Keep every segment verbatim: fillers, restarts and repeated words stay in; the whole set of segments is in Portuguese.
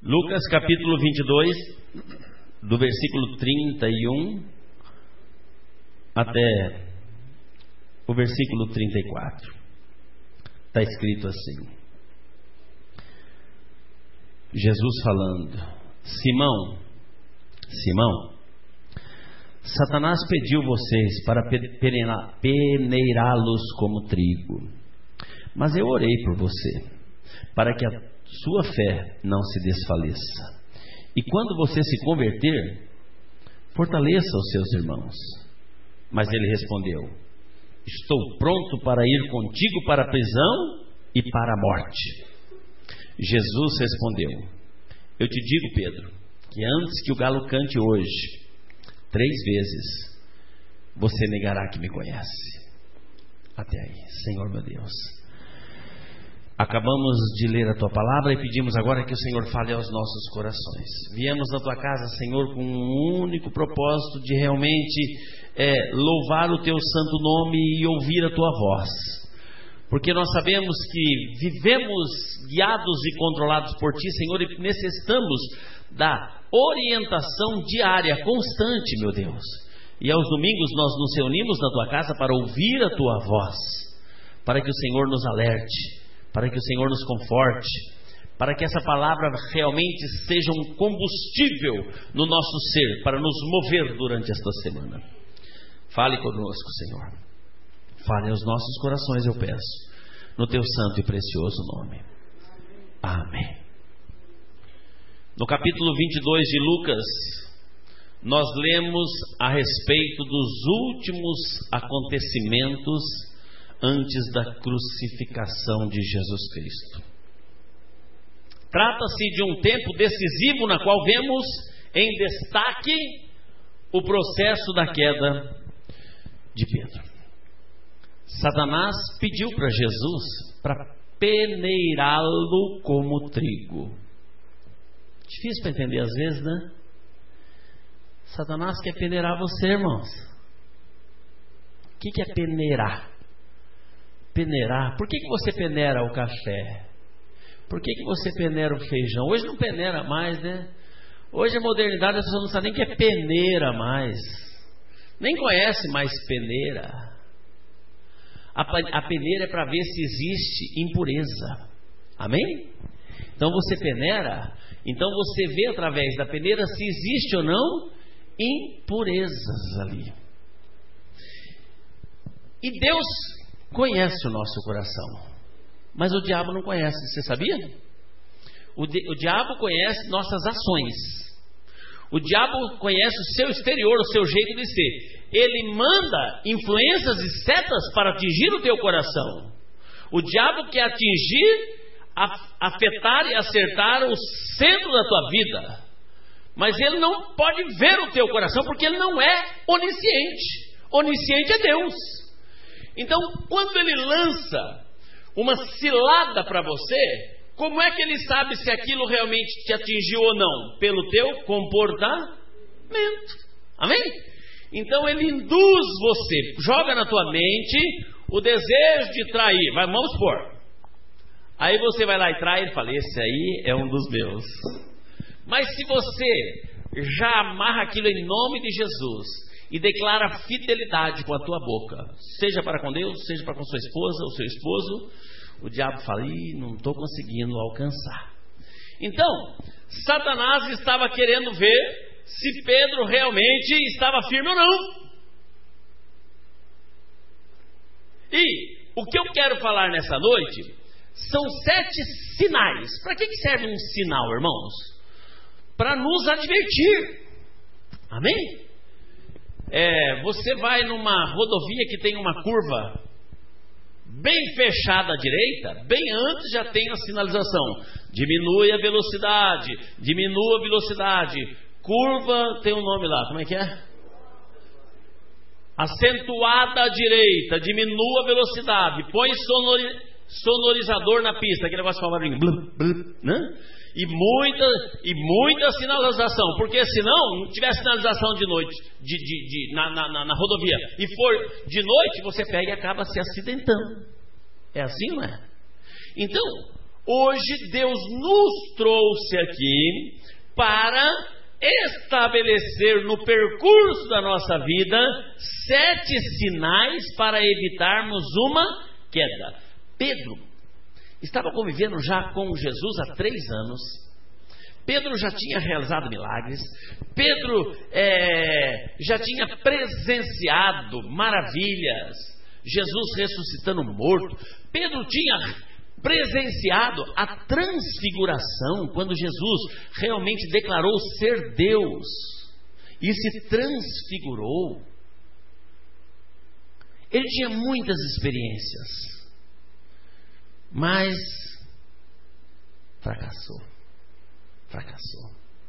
Lucas capítulo vinte e dois, do versículo trinta e um até o versículo trinta e quatro. Está escrito assim: Jesus falando: Simão, Simão, Satanás pediu vocês para peneirá-los como trigo, mas eu orei por você, para que a sua fé não se desfaleça. E quando você se converter, fortaleça os seus irmãos. Mas ele respondeu: estou pronto para ir contigo para a prisão e para a morte. Jesus respondeu: eu te digo, Pedro, que antes que o galo cante hoje, três vezes, você negará que me conhece. Até aí, Senhor meu Deus. Acabamos de ler a Tua Palavra e pedimos agora que o Senhor fale aos nossos corações. Viemos na Tua casa, Senhor, com um único propósito de realmente é, louvar o Teu santo nome e ouvir a Tua voz. Porque nós sabemos que vivemos guiados e controlados por Ti, Senhor, e necessitamos da orientação diária, constante, meu Deus. E aos domingos nós nos reunimos na Tua casa para ouvir a Tua voz, para que o Senhor nos alerte, para que o Senhor nos conforte, para que essa palavra realmente seja um combustível no nosso ser, para nos mover durante esta semana. Fale conosco, Senhor. Fale aos nossos corações, eu peço, no Teu santo e precioso nome. Amém. No capítulo vinte e dois de Lucas, nós lemos a respeito dos últimos acontecimentos antes da crucificação de Jesus Cristo. Trata-se de um tempo decisivo na qual vemos em destaque o processo da queda de Pedro. Satanás pediu para Jesus para peneirá-lo como trigo. Difícil para entender às vezes, né? Satanás quer peneirar você, irmãos. O que é peneirar? Peneirar. Por que, que você peneira o café? Por que, que você peneira o feijão? Hoje não peneira mais, né? Hoje a modernidade, as pessoas não sabem nem o que é peneira mais. Nem conhece mais peneira. A, a peneira é para ver se existe impureza. Amém? Então você peneira, então você vê através da peneira se existe ou não impurezas ali. E Deus conhece o nosso coração, mas o diabo não conhece, você sabia? O, de, o diabo conhece nossas ações. O diabo conhece o seu exterior, o seu jeito de ser. Ele manda influências e setas para atingir o teu coração. O diabo quer atingir, afetar e acertar o centro da tua vida, mas ele não pode ver o teu coração, porque ele não é onisciente. Onisciente é Deus. Então, quando ele lança uma cilada para você, como é que ele sabe se aquilo realmente te atingiu ou não? Pelo teu comportamento. Amém? Então ele induz você, joga na tua mente o desejo de trair. Vai, vamos supor. Aí você vai lá e trai, ele fala: esse aí é um dos meus. Mas se você já amarra aquilo em nome de Jesus e declara fidelidade com a tua boca, seja para com Deus, seja para com sua esposa ou seu esposo, o diabo fala: ih, não estou conseguindo alcançar. Então, Satanás estava querendo ver se Pedro realmente estava firme ou não. E o que eu quero falar nessa noite são sete sinais. Para que serve um sinal, irmãos? Para nos advertir. Amém? É, você vai numa rodovia que tem uma curva bem fechada à direita, bem antes já tem a sinalização: diminui a velocidade, diminua a velocidade. Curva tem um nome lá, como é que é? Acentuada à direita, diminua a velocidade, põe sonori, sonorizador na pista, aquele negócio famosinho, né? E muita, e muita sinalização, porque senão não tiver sinalização de noite de, de, de, na, na, na rodovia e for de noite, você pega e acaba se acidentando. É assim, não é? Então, Hoje Deus nos trouxe aqui para estabelecer no percurso da nossa vida sete sinais para evitarmos uma queda. Pedro estava convivendo já com Jesus há três anos. Pedro já tinha realizado milagres. Pedro é, já tinha presenciado maravilhas. Jesus ressuscitando morto. Pedro tinha presenciado a transfiguração, quando Jesus realmente declarou ser Deus e se transfigurou. Ele tinha muitas experiências, mas fracassou. Fracassou.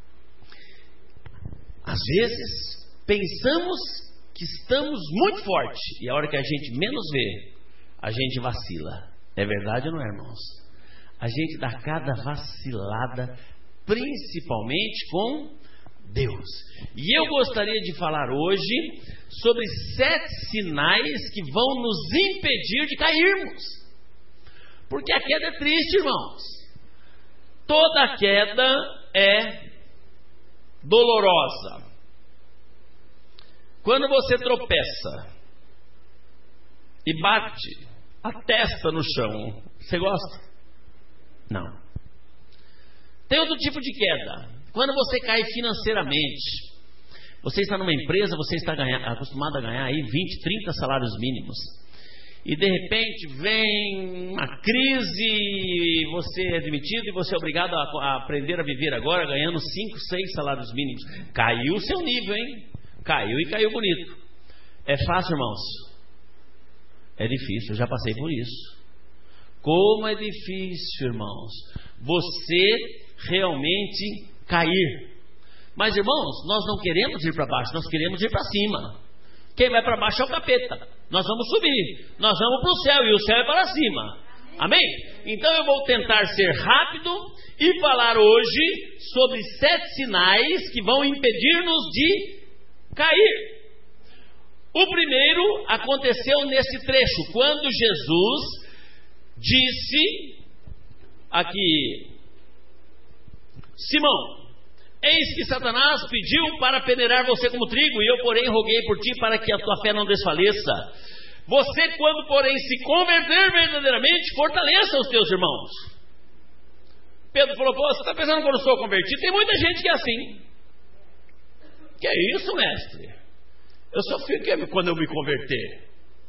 Às vezes pensamos que estamos muito fortes e a hora que a gente menos vê, a gente vacila. É verdade ou não é, irmãos? A gente dá cada vacilada, principalmente com Deus. E eu gostaria de falar hoje sobre sete sinais que vão nos impedir de cairmos. Porque a queda é triste, irmãos. Toda queda é dolorosa. Quando você tropeça e bate a testa no chão, você gosta? Não. Tem outro tipo de queda. Quando você cai financeiramente. Você está numa empresa, você está ganha, acostumado a ganhar aí vinte, trinta salários mínimos. E de repente vem uma crise, você é demitido e você é obrigado a, a aprender a viver agora ganhando cinco, seis salários mínimos. Caiu o seu nível, hein? Caiu e caiu bonito. É fácil, irmãos? É difícil, eu já passei por isso. Como é difícil, irmãos, você realmente cair. Mas, irmãos, nós não queremos ir para baixo, nós queremos ir para cima. Quem vai para baixo é o capeta. Nós vamos subir, nós vamos para o céu, e o céu é para cima. Amém? Então eu vou tentar ser rápido e falar hoje sobre sete sinais que vão impedir-nos de cair. O primeiro aconteceu nesse trecho, quando Jesus disse aqui: Simão, eis que Satanás pediu para peneirar você como trigo, e eu, porém, roguei por ti para que a tua fé não desfaleça. Você, quando, porém, se converter verdadeiramente, fortaleça os teus irmãos. Pedro falou: pô, você está pensando que eu não sou convertido? Tem muita gente que é assim. Que é isso, mestre? Eu só fiquei quando eu me converter.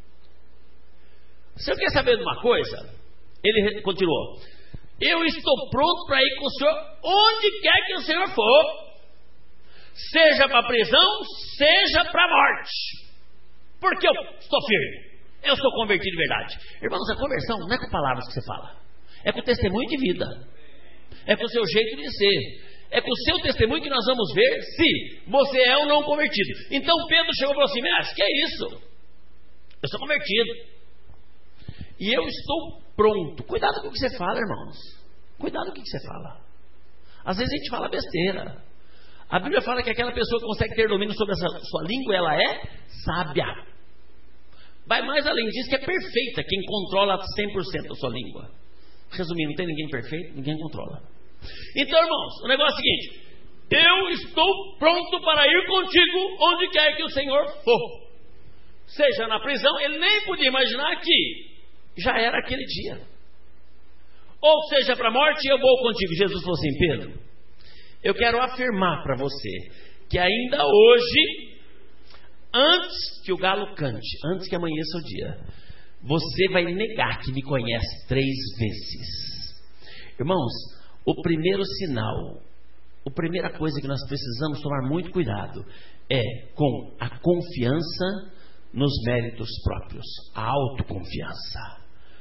Você quer saber de uma coisa? Ele continuou: eu estou pronto para ir com o senhor onde quer que o senhor for, seja para a prisão, seja para a morte, porque eu estou firme, eu sou convertido de verdade. Irmãos, a conversão não é com palavras que você fala, é com testemunho de vida, é com o seu jeito de ser, é com o seu testemunho que nós vamos ver se você é ou não convertido. Então Pedro chegou e falou assim: mestre, que é isso? Eu sou convertido e eu estou pronto. Cuidado com o que você fala, irmãos. Cuidado com o que você fala. Às vezes a gente fala besteira. A Bíblia fala que aquela pessoa que consegue ter domínio sobre essa sua língua, ela é sábia. Vai mais além disso, que é perfeita quem controla cem por cento da sua língua. Resumindo, não tem ninguém perfeito, ninguém controla. Então, irmãos, o negócio é o seguinte: eu estou pronto para ir contigo onde quer que o Senhor for. Seja na prisão, ele nem podia imaginar que já era aquele dia. Ou seja para a morte, eu vou contigo. Jesus falou assim: Pedro, eu quero afirmar para você que ainda hoje, antes que o galo cante, antes que amanheça o dia, você vai negar que me conhece três vezes. Irmãos, o primeiro sinal, a primeira coisa que nós precisamos tomar muito cuidado é com a confiança nos méritos próprios, a autoconfiança.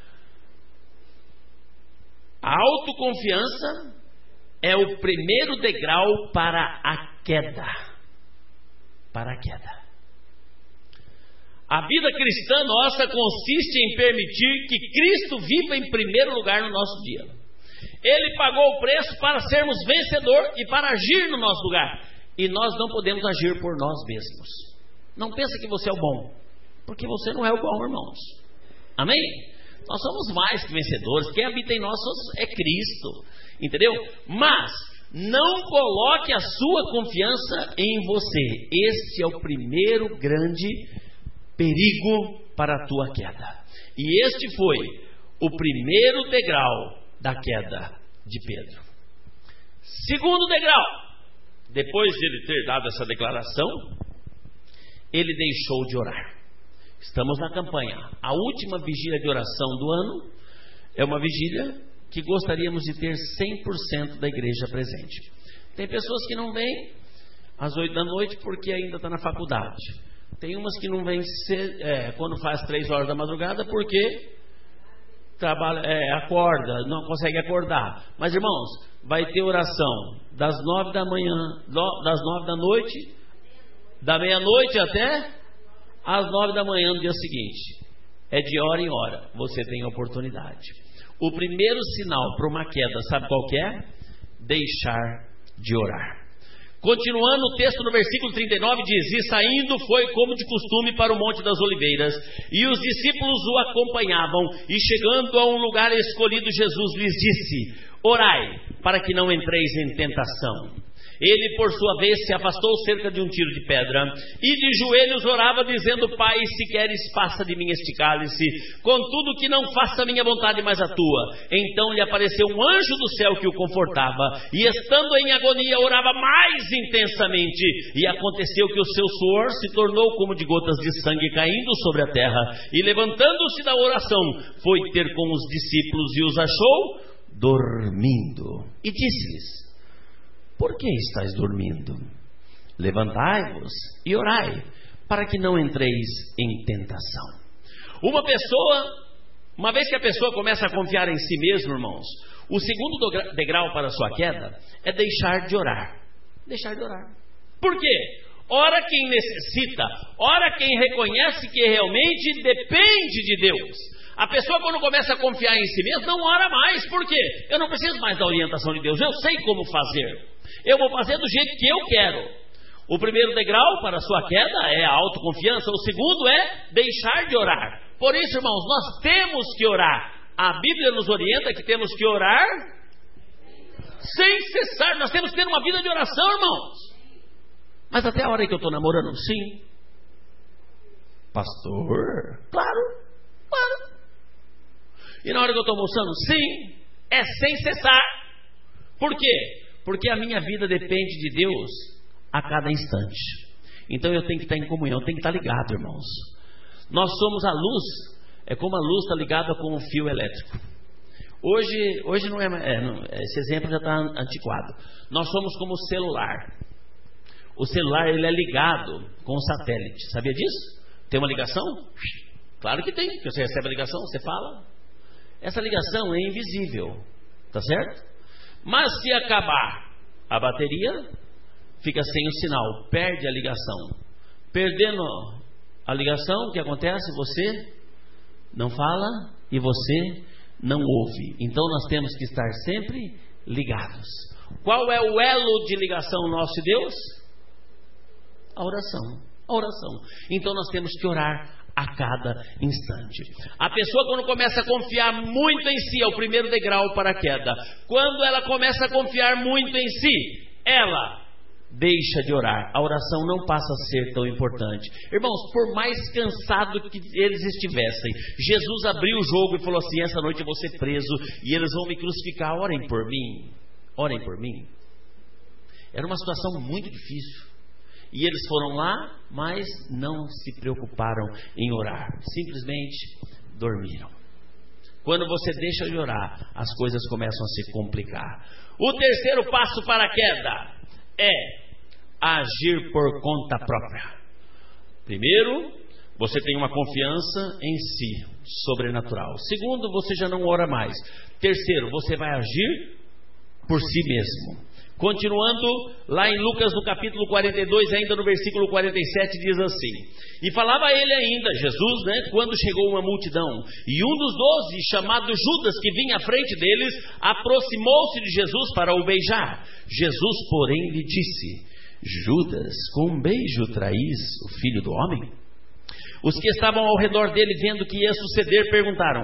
A autoconfiança é o primeiro degrau para a queda. Para a queda. A vida cristã nossa consiste em permitir que Cristo viva em primeiro lugar no nosso dia. Ele pagou o preço para sermos vencedor e para agir no nosso lugar. E nós não podemos agir por nós mesmos. Não pensa que você é o bom, porque você não é o bom, irmãos. Amém? Nós somos mais que vencedores. Quem habita em nós é Cristo. Entendeu? Mas não coloque a sua confiança em você. Este é o primeiro grande perigo para a tua queda. E este foi o primeiro degrau da queda de Pedro. Segundo degrau. Depois de ele ter dado essa declaração, ele deixou de orar. Estamos na campanha. A última vigília de oração do ano é uma vigília que gostaríamos de ter cem por cento da igreja presente. Tem pessoas que não vêm às oito da noite porque ainda está na faculdade. Tem umas que não vêm ser, é, quando faz três horas da madrugada porque trabalha, é, acorda, não consegue acordar. Mas, irmãos, vai ter oração das nove da manhã, das nove da noite, da meia-noite até às nove da manhã no dia seguinte. É de hora em hora, você tem oportunidade. O primeiro sinal para uma queda, sabe qual que é? Deixar de orar. Continuando o texto no versículo trinta e nove diz: e saindo foi como de costume para o Monte das Oliveiras, e os discípulos o acompanhavam, e chegando a um lugar escolhido, Jesus lhes disse: orai, para que não entreis em tentação. Ele, por sua vez, se afastou cerca de um tiro de pedra, e de joelhos orava, dizendo: Pai, se queres, passa de mim este cálice, contudo que não faça a minha vontade, mas a tua. Então lhe apareceu um anjo do céu que o confortava, e estando em agonia, orava mais intensamente, e aconteceu que o seu suor se tornou como de gotas de sangue caindo sobre a terra, e levantando-se da oração, foi ter com os discípulos, e os achou dormindo, e disse-lhes: por que estáis dormindo? Levantai-vos e orai, para que não entreis em tentação. Uma pessoa, uma vez que a pessoa começa a confiar em si mesmo, irmãos, o segundo degrau para a sua queda é deixar de orar. Deixar de orar. Por quê? Ora quem necessita, ora quem reconhece que realmente depende de Deus. A pessoa, quando começa a confiar em si mesmo, não ora mais. Por quê? Eu não preciso mais da orientação de Deus, eu sei como fazer. Eu vou fazer do jeito que eu quero. O primeiro degrau para a sua queda é a autoconfiança. O segundo é deixar de orar. Por isso, irmãos, nós temos que orar. A Bíblia nos orienta que temos que orar sem cessar. Nós temos que ter uma vida de oração, irmãos. Mas até a hora que eu estou namorando, sim. Pastor? Claro, claro. E na hora que eu estou almoçando, sim. É sem cessar. Por quê? Porque a minha vida depende de Deus a cada instante. Então eu tenho que estar em comunhão, eu tenho que estar ligado, irmãos. Nós somos a luz, é como a luz está ligada com um fio elétrico. Hoje, hoje não é, é não, esse exemplo já está antiquado. Nós somos como o celular. O celular, ele é ligado com o satélite. Sabia disso? Tem uma ligação? Claro que tem, porque você recebe a ligação, você fala. Essa ligação é invisível, tá certo? Mas se acabar a bateria, fica sem o sinal, perde a ligação. Perdendo a ligação, o que acontece? Você não fala e você não ouve. Então nós temos que estar sempre ligados. Qual é o elo de ligação nosso e Deus? A oração. A oração. Então nós temos que orar a cada instante. A pessoa, quando começa a confiar muito em si, é o primeiro degrau para a queda. Quando ela começa a confiar muito em si, ela deixa de orar. A oração não passa a ser tão importante. Irmãos, por mais cansado que eles estivessem, Jesus abriu o jogo e falou assim: essa noite eu vou ser preso e eles vão me crucificar, orem por mim. Orem por mim. Era uma situação muito difícil. E eles foram lá, mas não se preocuparam em orar. Simplesmente dormiram. Quando você deixa de orar, as coisas começam a se complicar. O terceiro passo para a queda é agir por conta própria. Primeiro, você tem uma confiança em si, sobrenatural. Segundo, você já não ora mais. Terceiro, você vai agir por si mesmo. Continuando lá em Lucas no capítulo quarenta e dois, ainda no versículo quarenta e sete, diz assim: e falava ele ainda, Jesus, né, quando chegou uma multidão, e um dos doze, chamado Judas, que vinha à frente deles, aproximou-se de Jesus para o beijar. Jesus, porém, lhe disse: Judas, com um beijo traís o Filho do Homem? Os que estavam ao redor dele, vendo o que ia suceder, perguntaram: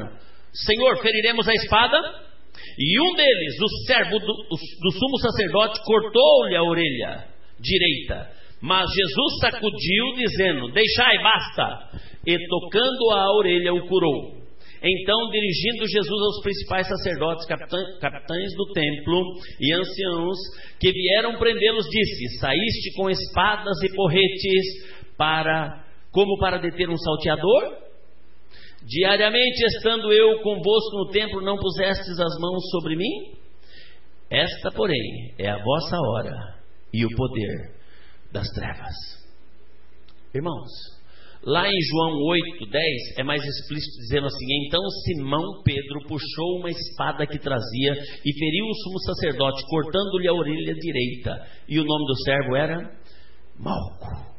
Senhor, feriremos a espada? E um deles, o servo do, do sumo sacerdote, cortou-lhe a orelha direita. Mas Jesus sacudiu, dizendo: deixai, basta. E tocando a orelha, o curou. Então, dirigindo Jesus aos principais sacerdotes, capitães, capitães do templo e anciãos que vieram prendê-los, disse: saíste com espadas e porretes para, como para deter um salteador? Diariamente, estando eu convosco no templo, não pusestes as mãos sobre mim? Esta, porém, é a vossa hora e o poder das trevas. Irmãos, lá em João oito, dez, é mais explícito, dizendo assim: então Simão Pedro puxou uma espada que trazia e feriu o sumo sacerdote, cortando-lhe a orelha direita. E o nome do servo era Malco.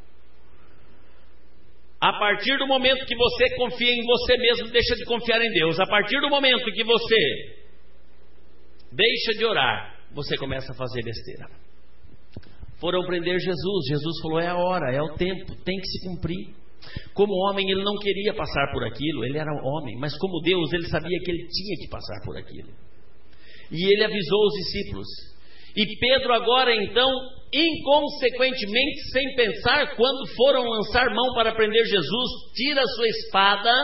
A partir do momento que você confia em você mesmo, deixa de confiar em Deus. A partir do momento que você deixa de orar, você começa a fazer besteira. Foram prender Jesus. Jesus falou: é a hora, é o tempo, tem que se cumprir. Como homem, ele não queria passar por aquilo, ele era homem, mas como Deus, ele sabia que ele tinha que passar por aquilo. E ele avisou os discípulos. E Pedro agora então, inconsequentemente, sem pensar, quando foram lançar mão para prender Jesus, tira a sua espada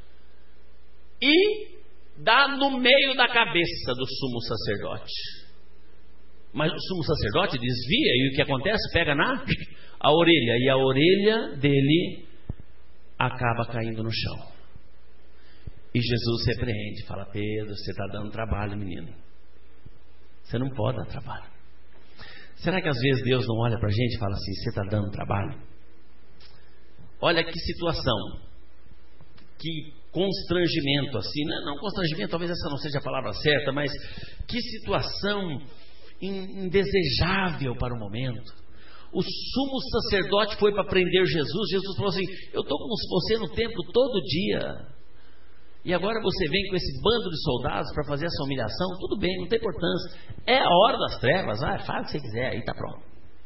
e dá no meio da cabeça do sumo sacerdote. Mas o sumo sacerdote desvia, e o que acontece? Pega na a orelha, e a orelha dele acaba caindo no chão. E Jesus repreende, fala: Pedro, você está dando trabalho, menino. Você não pode dar trabalho. Será que às vezes Deus não olha para a gente e fala assim: você está dando trabalho? Olha que situação, que constrangimento assim, não, não constrangimento, talvez essa não seja a palavra certa, mas que situação indesejável para o momento. O sumo sacerdote foi para prender Jesus. Jesus falou assim: eu estou com você no templo todo dia, e agora você vem com esse bando de soldados para fazer essa humilhação? Tudo bem, não tem importância, é a hora das trevas, ah, faz o que você quiser, aí está pronto.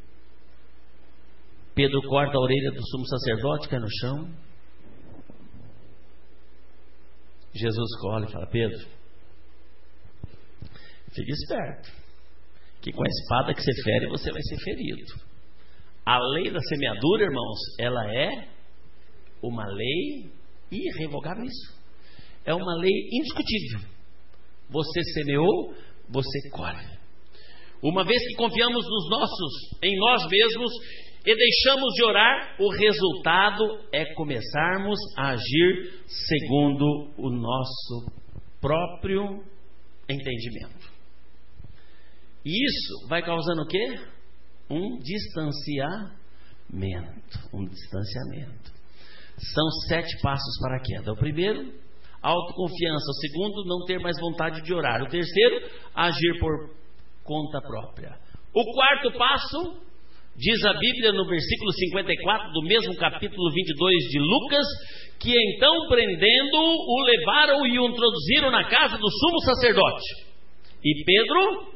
Pedro corta a orelha do sumo sacerdote, cai no chão. Jesus colhe e fala: Pedro, fique esperto, que com a espada que você fere, você vai ser ferido. A lei da semeadura, irmãos, ela é uma lei irrevogável. Isso é uma lei indiscutível. Você semeou, você colhe. Uma vez que confiamos nos nossos, em nós mesmos, e deixamos de orar, o resultado é começarmos a agir segundo o nosso próprio entendimento. E isso vai causando o quê? Um distanciamento. Um distanciamento. São sete passos para a queda. O primeiro, autoconfiança. O segundo, não ter mais vontade de orar. O terceiro, agir por conta própria. O quarto passo, diz a Bíblia no versículo cinquenta e quatro do mesmo capítulo vinte e dois de Lucas, que então prendendo-o, o levaram e o introduziram na casa do sumo sacerdote. E Pedro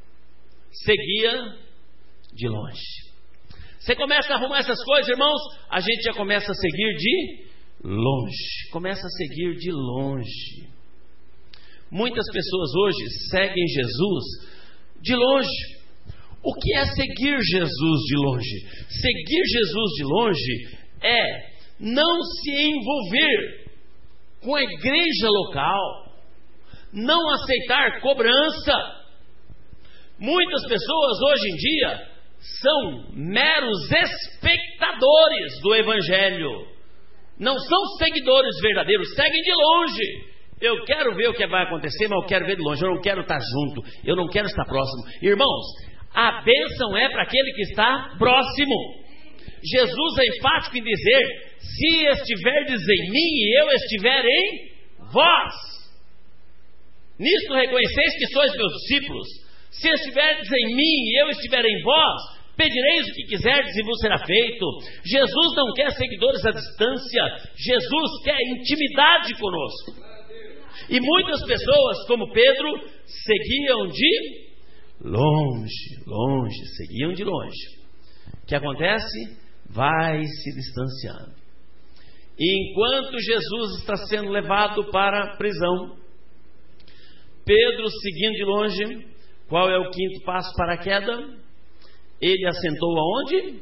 seguia de longe. Você começa a arrumar essas coisas, irmãos, a gente já começa a seguir de longe. Começa a seguir de longe. Muitas pessoas hoje seguem Jesus de longe. O que é seguir Jesus de longe? Seguir Jesus de longe é não se envolver com a igreja local, não aceitar cobrança. Muitas pessoas hoje em dia são meros espectadores do Evangelho, não são seguidores verdadeiros, seguem de longe. Eu quero ver o que vai acontecer, mas eu quero ver de longe, eu não quero estar junto, eu não quero estar próximo. Irmãos, a bênção é para aquele que está próximo. Jesus é enfático em dizer: se estiverdes em mim e eu estiver em vós, nisto reconheceis que sois meus discípulos. Se estiverdes em mim e eu estiver em vós, pedireis o que quiserdes e vos será feito. Jesus não quer seguidores à distância, Jesus quer intimidade conosco. E muitas pessoas, como Pedro, seguiam de longe, longe, seguiam de longe. O que acontece? Vai se distanciando. E enquanto Jesus está sendo levado para a prisão, Pedro, seguindo de longe, qual é o quinto passo para a queda? Ele assentou aonde?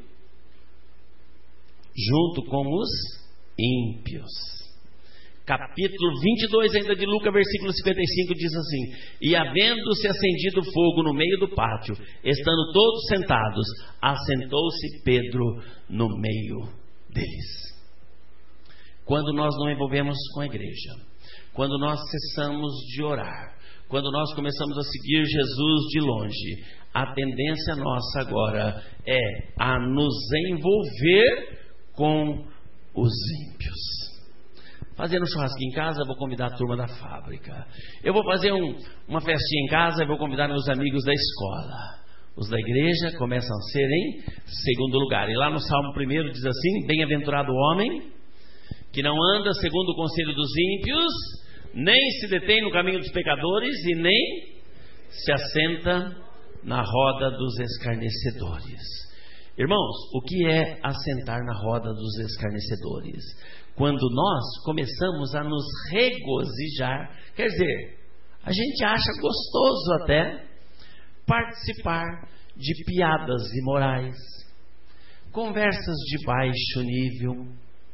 Junto com os ímpios. Capítulo vinte e dois ainda de Lucas, versículo cinquenta e cinco, diz assim: e havendo-se acendido fogo no meio do pátio, estando todos sentados, assentou-se Pedro no meio deles. Quando nós não envolvemos com a igreja, quando nós cessamos de orar, quando nós começamos a seguir Jesus de longe, a tendência nossa agora é a nos envolver com os ímpios. Fazendo um churrasquinho em casa, eu vou convidar a turma da fábrica. Eu vou fazer um, uma festinha em casa, eu vou convidar meus amigos da escola. Os da igreja começam a ser em segundo lugar. E lá no Salmo primeiro diz assim: bem-aventurado o homem que não anda segundo o conselho dos ímpios, nem se detém no caminho dos pecadores, e nem se assenta na roda dos escarnecedores. Irmãos, o que é assentar na roda dos escarnecedores? Quando nós começamos a nos regozijar, quer dizer, a gente acha gostoso até participar de piadas imorais, conversas de baixo nível,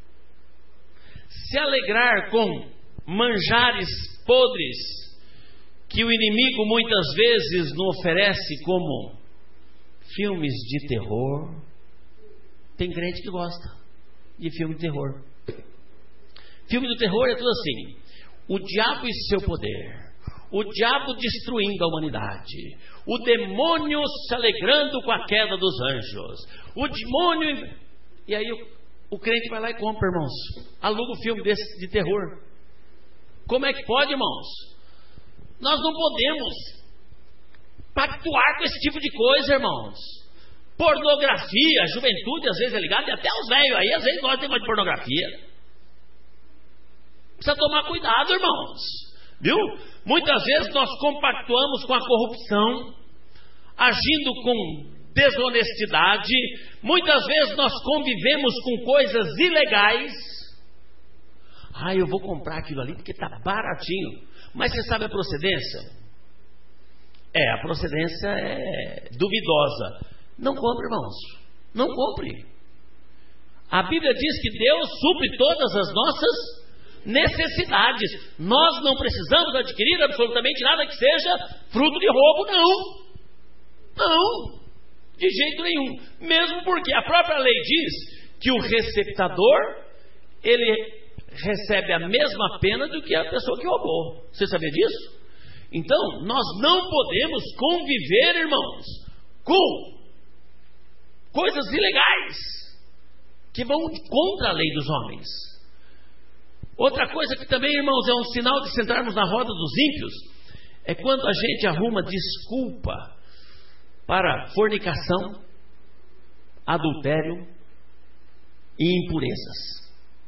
se alegrar com manjares podres que o inimigo muitas vezes nos oferece, como filmes de terror. Tem crente que gosta de filme de terror. Filme de terror é tudo assim: o diabo e seu poder, o diabo destruindo a humanidade, o demônio se alegrando com a queda dos anjos, o demônio. E aí o, o crente vai lá e compra, irmãos, aluga um filme desse de terror. Como é que pode, irmãos? Nós não podemos pactuar com esse tipo de coisa, irmãos. Pornografia, a juventude às vezes é ligada, e até os velhos aí às vezes gostam de pornografia. Precisa tomar cuidado, irmãos, viu? Muitas vezes nós compactuamos com a corrupção, agindo com desonestidade. Muitas vezes nós convivemos com coisas ilegais. Ah, eu vou comprar aquilo ali porque está baratinho. Mas você sabe a procedência? É, a procedência é duvidosa. Não compre, irmãos, não compre. A Bíblia diz que Deus supre todas as nossas necessidades. Nós não precisamos adquirir absolutamente nada que seja fruto de roubo, não. Não, de jeito nenhum. Mesmo porque a própria lei diz que o receptador, ele recebe a mesma pena do que a pessoa que roubou. Você sabia disso? Então, nós não podemos conviver, irmãos, com coisas ilegais que vão contra a lei dos homens. Outra coisa que também, irmãos, é um sinal de sentarmos na roda dos ímpios, é quando a gente arruma desculpa para fornicação, adultério e impurezas.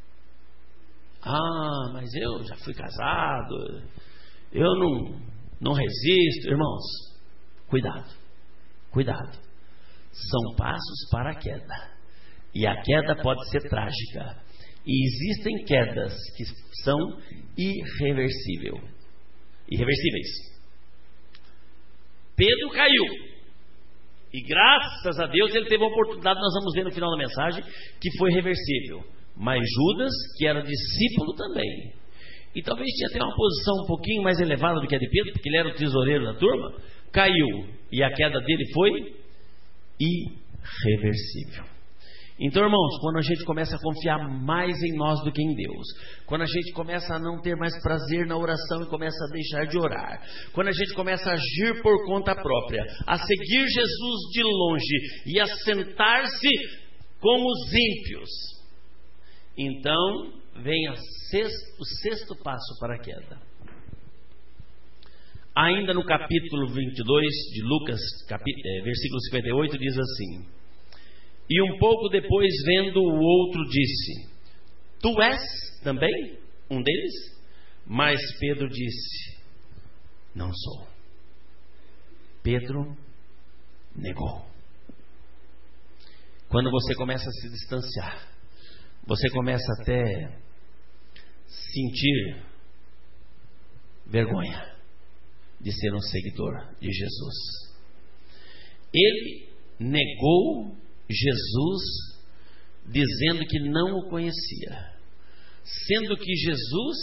Ah, mas eu já fui casado, eu não, não resisto. Irmãos, cuidado, cuidado. São passos para a queda, e a queda pode ser trágica. E existem quedas que são irreversível, irreversíveis. Pedro caiu, e graças a Deus ele teve a oportunidade, nós vamos ver no final da mensagem, que foi reversível. Mas Judas, que era discípulo também, e talvez tinha até uma posição um pouquinho mais elevada do que a de Pedro, porque ele era o tesoureiro da turma, caiu, e a queda dele foi irreversível. Então, irmãos, quando a gente começa a confiar mais em nós do que em Deus, quando a gente começa a não ter mais prazer na oração e começa a deixar de orar, quando a gente começa a agir por conta própria, a seguir Jesus de longe e a sentar-se com os ímpios, então vem a sexto, o sexto passo para a queda. Ainda no capítulo vinte e dois de Lucas, capítulo, é, versículo cinquenta e oito, diz assim: e um pouco depois, vendo o outro, disse: tu és também um deles? Mas Pedro disse: não sou. Pedro negou. Quando você começa a se distanciar, você começa até a sentir vergonha. de ser um seguidor de Jesus. Ele negou Jesus, dizendo que não o conhecia, sendo que Jesus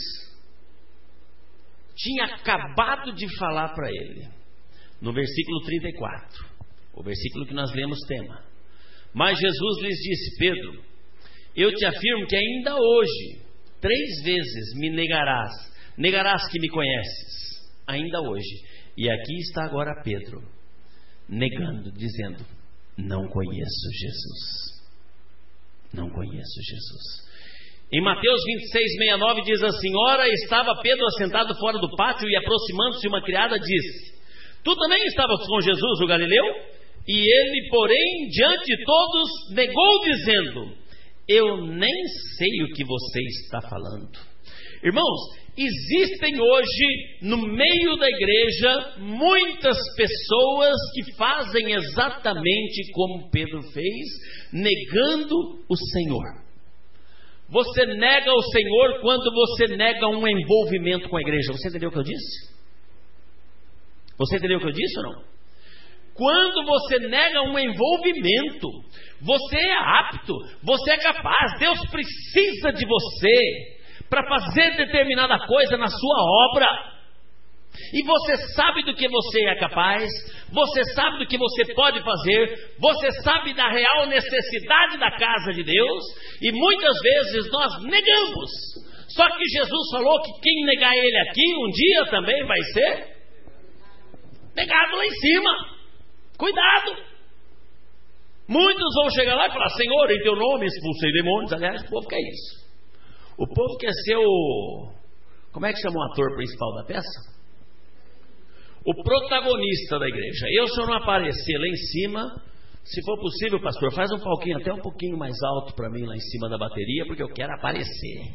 tinha acabado de falar para ele, no versículo trinta e quatro, o versículo que nós lemos tema. Mas Jesus lhes disse: Pedro, eu te afirmo que ainda hoje, três vezes me negarás, negarás que me conheces, ainda hoje. E aqui está agora Pedro, negando, dizendo: não conheço Jesus, não conheço Jesus. Em Mateus vinte e seis, sessenta e nove diz assim: ora, estava Pedro assentado fora do pátio, e aproximando-se uma criada disse: tu também estavas com Jesus o Galileu? E ele, porém, diante de todos, negou, dizendo: eu nem sei o que você está falando. Irmãos, existem hoje no meio da igreja muitas pessoas que fazem exatamente como Pedro fez, negando o Senhor. Você nega o Senhor quando você nega um envolvimento com a igreja. Você entendeu o que eu disse? Você entendeu o que eu disse ou não? Quando você nega um envolvimento, você é apto, você é capaz, Deus precisa de você para fazer determinada coisa na sua obra, e você sabe do que você é capaz, você sabe do que você pode fazer, você sabe da real necessidade da casa de Deus, e muitas vezes nós negamos. Só que Jesus falou que quem negar Ele aqui, um dia também vai ser negado lá em cima. Cuidado! Muitos vão chegar lá e falar: Senhor, em teu nome expulsei demônios. Aliás, o povo quer isso. O povo quer ser o... Como é que chama o ator principal da peça? O protagonista da igreja. Eu, se eu não aparecer lá em cima, se for possível, pastor, faz um palquinho até um pouquinho mais alto para mim lá em cima da bateria, porque eu quero aparecer.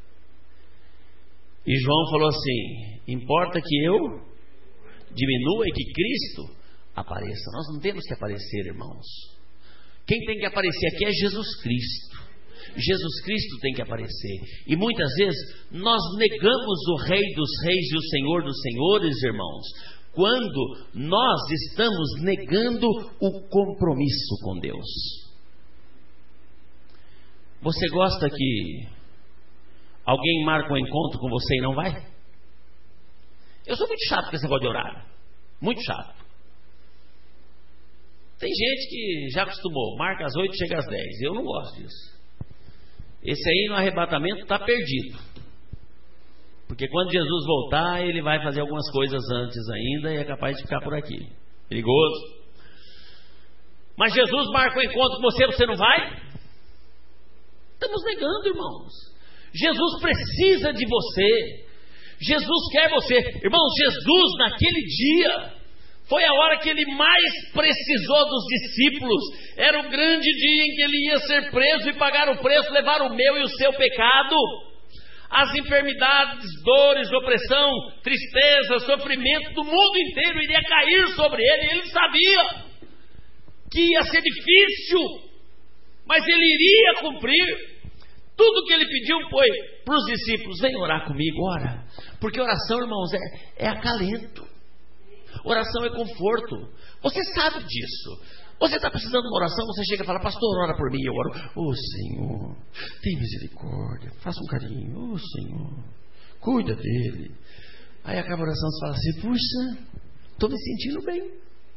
E João falou assim: importa que eu diminua e que Cristo apareça. Nós não temos que aparecer, irmãos. Quem tem que aparecer aqui é Jesus Cristo. Jesus Cristo tem que aparecer. E muitas vezes nós negamos o Rei dos Reis e o Senhor dos Senhores, irmãos, quando nós estamos negando o compromisso com Deus. Você gosta que alguém marca um encontro com você e não vai? Eu sou muito chato com esse negócio de horário. Muito chato. Tem gente que já acostumou, marca às oito, chega às dez. Eu não gosto disso. Esse aí no arrebatamento está perdido. Porque quando Jesus voltar, ele vai fazer algumas coisas antes ainda e é capaz de ficar por aqui. Perigoso. Mas Jesus marca um encontro com você, você não vai? Estamos negando, irmãos. Jesus precisa de você. Jesus quer você. Irmãos, Jesus naquele dia foi a hora que ele mais precisou dos discípulos. Era o grande dia em que ele ia ser preso e pagar o preço, levar o meu e o seu pecado. As enfermidades, dores, opressão, tristeza, sofrimento do mundo inteiro iria cair sobre ele. Ele sabia que ia ser difícil, mas ele iria cumprir. Tudo que ele pediu foi para os discípulos: vem orar comigo, ora. Porque oração, irmãos, é, é acalento. Oração é conforto. Você sabe disso. Você está precisando de uma oração, você chega e fala: pastor, ora por mim. Eu oro: ô Senhor, tem misericórdia, faça um carinho. Ô Senhor, cuida dele. Aí acaba a oração, você fala assim: puxa, estou me sentindo bem.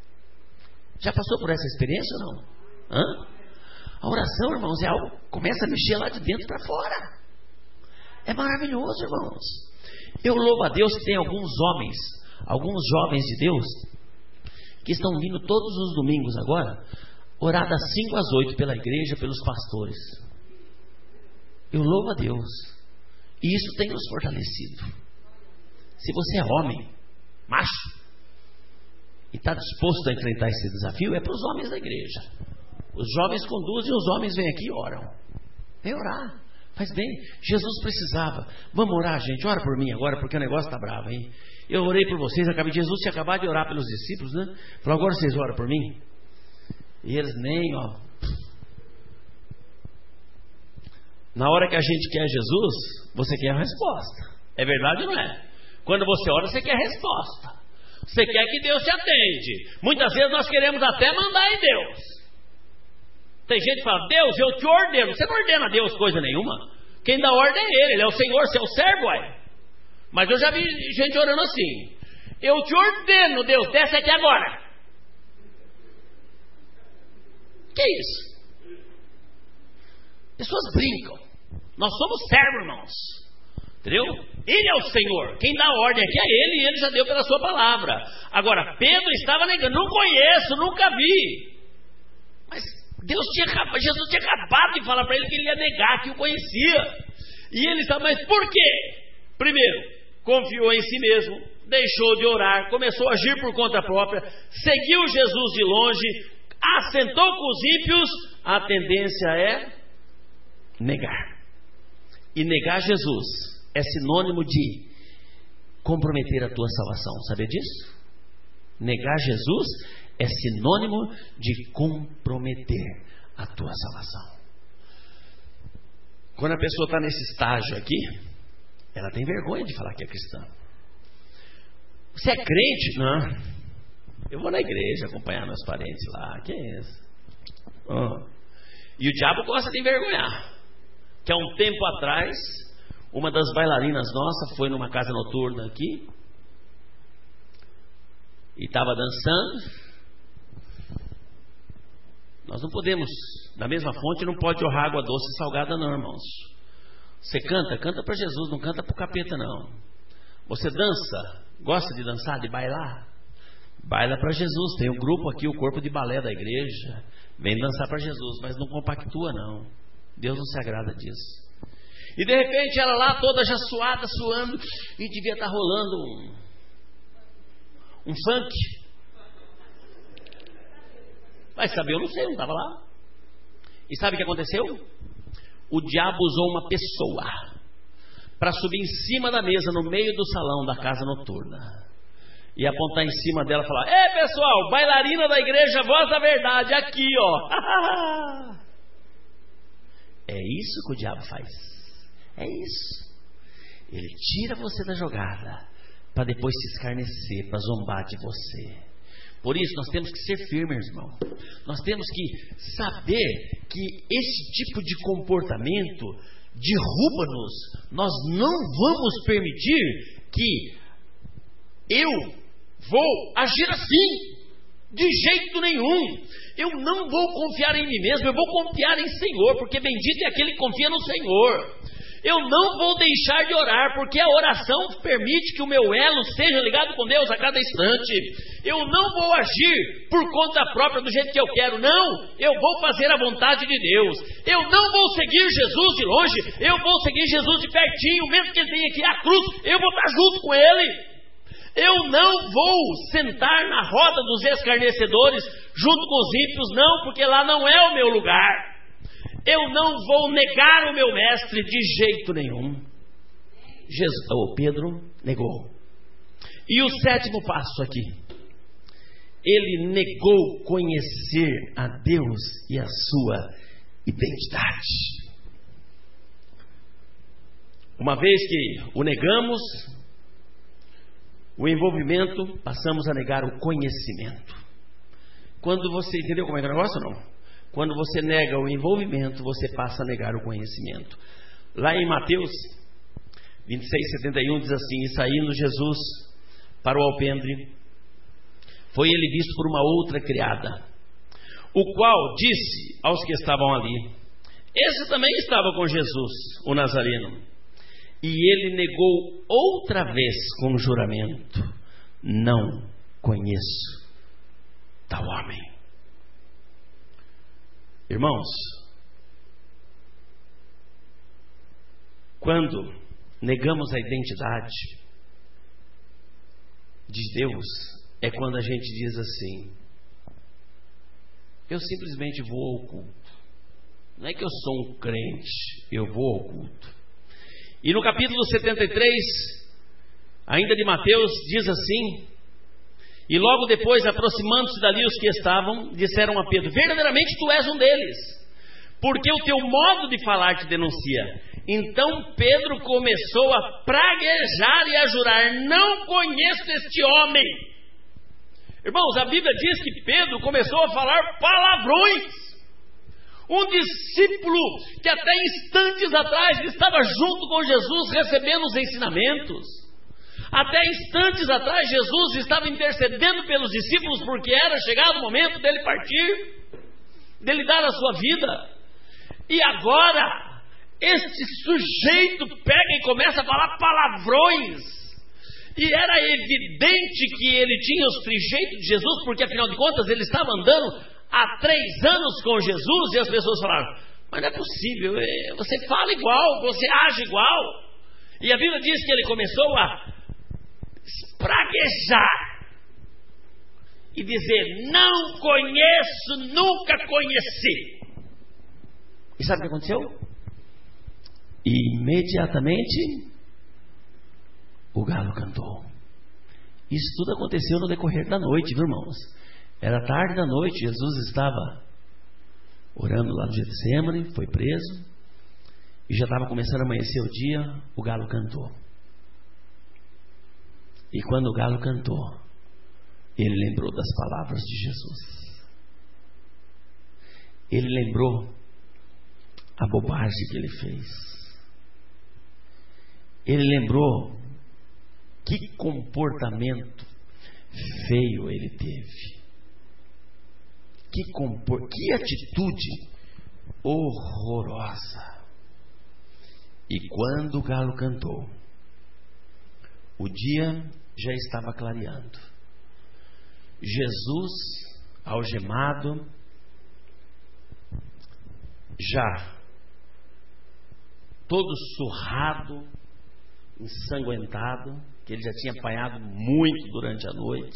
Já passou por essa experiência ou não? Hã? A oração, irmãos, é algo que começa a mexer lá de dentro para fora. É maravilhoso, irmãos. Eu louvo a Deus que tem alguns homens, alguns jovens de Deus, que estão vindo todos os domingos agora, orar das cinco às oito pela igreja, pelos pastores. Eu louvo a Deus. E isso tem nos fortalecido. Se você é homem, macho, e está disposto a enfrentar esse desafio, é para os homens da igreja. Os jovens conduzem, os homens vêm aqui e oram. Vem orar, faz bem. Jesus precisava. Vamos orar, gente, ora por mim agora, porque o negócio está bravo, hein? Eu orei por vocês, acabei, Jesus tinha acabado de orar pelos discípulos, né? Falou: agora vocês oram por mim? E eles nem, ó. Na hora que a gente quer Jesus, você quer a resposta. É verdade ou não é? Quando você ora, você quer a resposta. Você quer que Deus te atende. Muitas vezes nós queremos até mandar em Deus. Tem gente que fala, Deus, eu te ordeno. Você não ordena a Deus coisa nenhuma. Quem dá ordem é Ele, Ele é o Senhor, você é o servo, uai. Mas eu já vi gente orando assim. Eu te ordeno, Deus, desce aqui agora. Que isso? Pessoas brincam. Nós somos servos, irmãos. Entendeu? Ele é o Senhor. Quem dá ordem aqui é Ele, e Ele já deu pela sua palavra. Agora, Pedro estava negando. Não conheço, nunca vi. Mas Deus tinha, Jesus tinha acabado de falar para ele que ele ia negar, que o conhecia. E ele estava, mas por quê? Primeiro, confiou em si mesmo, deixou de orar, começou a agir por conta própria, seguiu Jesus de longe, assentou com os ímpios. A tendência é negar. E negar Jesus é sinônimo de comprometer a tua salvação. Sabia disso? Negar Jesus é sinônimo de comprometer a tua salvação. Quando a pessoa está nesse estágio aqui, ela tem vergonha de falar que é cristã. Você é crente? Não. Eu vou na igreja acompanhar meus parentes lá. Que é isso? Oh. E o diabo gosta de envergonhar. Que há um tempo atrás, uma das bailarinas nossas foi numa casa noturna aqui e estava dançando. Nós não podemos, na mesma fonte não pode jorrar água doce e salgada não, irmãos. Você canta, canta para Jesus, não canta para o capeta não. Você dança, gosta de dançar, de bailar? Baila para Jesus. Tem um grupo aqui, o corpo de balé da igreja, vem dançar para Jesus, mas não compactua não. Deus não se agrada disso. E de repente ela lá toda já suada, suando, e devia estar rolando um, um funk. Vai saber, eu não sei, eu não estava lá. E sabe o que aconteceu? O diabo usou uma pessoa para subir em cima da mesa, no meio do salão da casa noturna, e apontar em cima dela e falar: ei pessoal, bailarina da igreja, voz da verdade, aqui ó. É isso que o diabo faz. É isso. Ele tira você da jogada para depois se escarnecer, para zombar de você. Por isso nós temos que ser firmes, irmão. Nós temos que saber que esse tipo de comportamento derruba-nos. Nós não vamos permitir que eu vou agir assim. De jeito nenhum. Eu não vou confiar em mim mesmo, eu vou confiar em Senhor, porque bendito é aquele que confia no Senhor. Eu não vou deixar de orar, porque a oração permite que o meu elo seja ligado com Deus a cada instante. Eu não vou agir por conta própria do jeito que eu quero, não. Eu vou fazer a vontade de Deus. Eu não vou seguir Jesus de longe, eu vou seguir Jesus de pertinho, mesmo que ele tenha que ir à cruz, eu vou estar junto com ele. Eu não vou sentar na roda dos escarnecedores junto com os ímpios, não, porque lá não é o meu lugar. Eu não vou negar o meu mestre de jeito nenhum. Jesus, oh, Pedro negou. E o sétimo passo aqui: ele negou conhecer a Deus e a sua identidade. Uma vez que o negamos, o envolvimento, passamos a negar o conhecimento. Quando você entendeu como é que é o negócio ou não? Quando você nega o envolvimento, você passa a negar o conhecimento. Lá em Mateus vinte e seis, setenta e um diz assim: e saindo Jesus para o alpendre, foi ele visto por uma outra criada, o qual disse aos que estavam ali: esse também estava com Jesus, o Nazareno. E ele negou outra vez com juramento: não conheço tal homem. Irmãos, quando negamos a identidade de Deus, é quando a gente diz assim: eu simplesmente vou ao culto. Não é que eu sou um crente, eu vou ao culto. E no capítulo setenta e três, ainda de Mateus, diz assim: e logo depois, aproximando-se dali os que estavam, disseram a Pedro: verdadeiramente tu és um deles, porque o teu modo de falar te denuncia. Então Pedro começou a praguejar e a jurar: não conheço este homem. Irmãos, a Bíblia diz que Pedro começou a falar palavrões. Um discípulo que até instantes atrás estava junto com Jesus recebendo os ensinamentos. Até instantes atrás Jesus estava intercedendo pelos discípulos porque era chegado o momento dele partir, dele dar a sua vida. E agora, este sujeito pega e começa a falar palavrões. E era evidente que ele tinha os trejeitos de Jesus, porque afinal de contas ele estava andando há três anos com Jesus. E as pessoas falaram: mas não é possível, você fala igual, você age igual. E a Bíblia diz que ele começou a praguejar e dizer: não conheço, nunca conheci. E sabe o que aconteceu? Imediatamente o galo cantou. Isso tudo aconteceu no decorrer da noite, viu, irmãos? Era tarde da noite, Jesus estava orando lá no Getsemane, foi preso, e já estava começando a amanhecer o dia. O galo cantou. E quando o galo cantou, ele lembrou das palavras de Jesus. Ele lembrou a bobagem que ele fez. Ele lembrou que comportamento feio ele teve. Que, compor... que atitude horrorosa. E quando o galo cantou, o dia já estava clareando. Jesus, algemado, já todo surrado, ensanguentado, que ele já tinha apanhado muito durante a noite,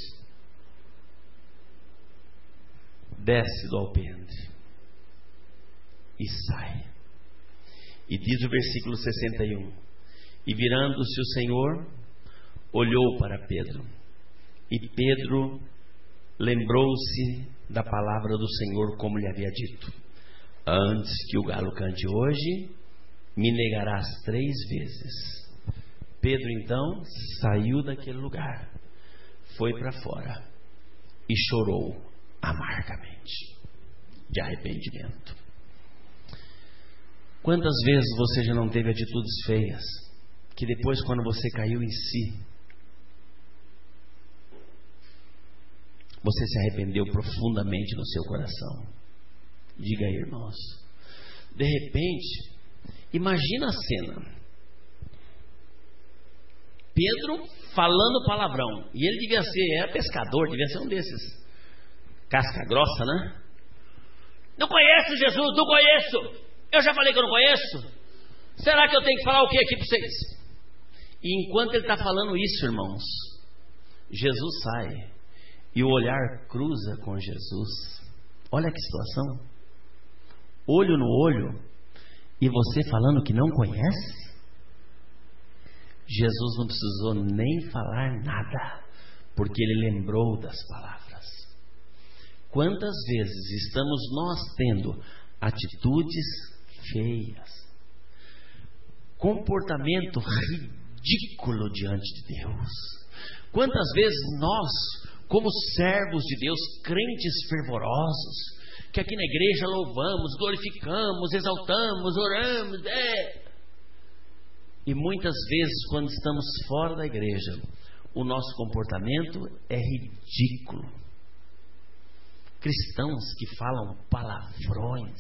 desce do alpendre e sai. E diz o versículo sessenta e um: e virando-se o Senhor, olhou para Pedro, e Pedro lembrou-se da palavra do Senhor, como lhe havia dito: antes que o galo cante hoje, me negarás três vezes. Pedro então saiu daquele lugar, foi para fora e chorou amargamente, de arrependimento. Quantas vezes você já não teve atitudes feias, que depois, quando você caiu em si, você se arrependeu profundamente no seu coração? Diga aí, irmãos. De repente, imagina a cena: Pedro falando palavrão, e ele devia ser, era pescador, devia ser um desses casca grossa, né? Não conheço Jesus, não conheço. Eu já falei que eu não conheço. Será que eu tenho que falar o que aqui para vocês? E enquanto ele está falando isso, irmãos, Jesus sai e o olhar cruza com Jesus. Olha que situação. Olho no olho, e você falando que não conhece? Jesus não precisou nem falar nada, porque ele lembrou das palavras. Quantas vezes estamos nós tendo atitudes feias, comportamento ridículo diante de Deus? Quantas vezes nós, como servos de Deus, crentes fervorosos, que aqui na igreja louvamos, glorificamos, exaltamos, oramos, é... e muitas vezes, quando estamos fora da igreja, o nosso comportamento é ridículo. Cristãos que falam palavrões,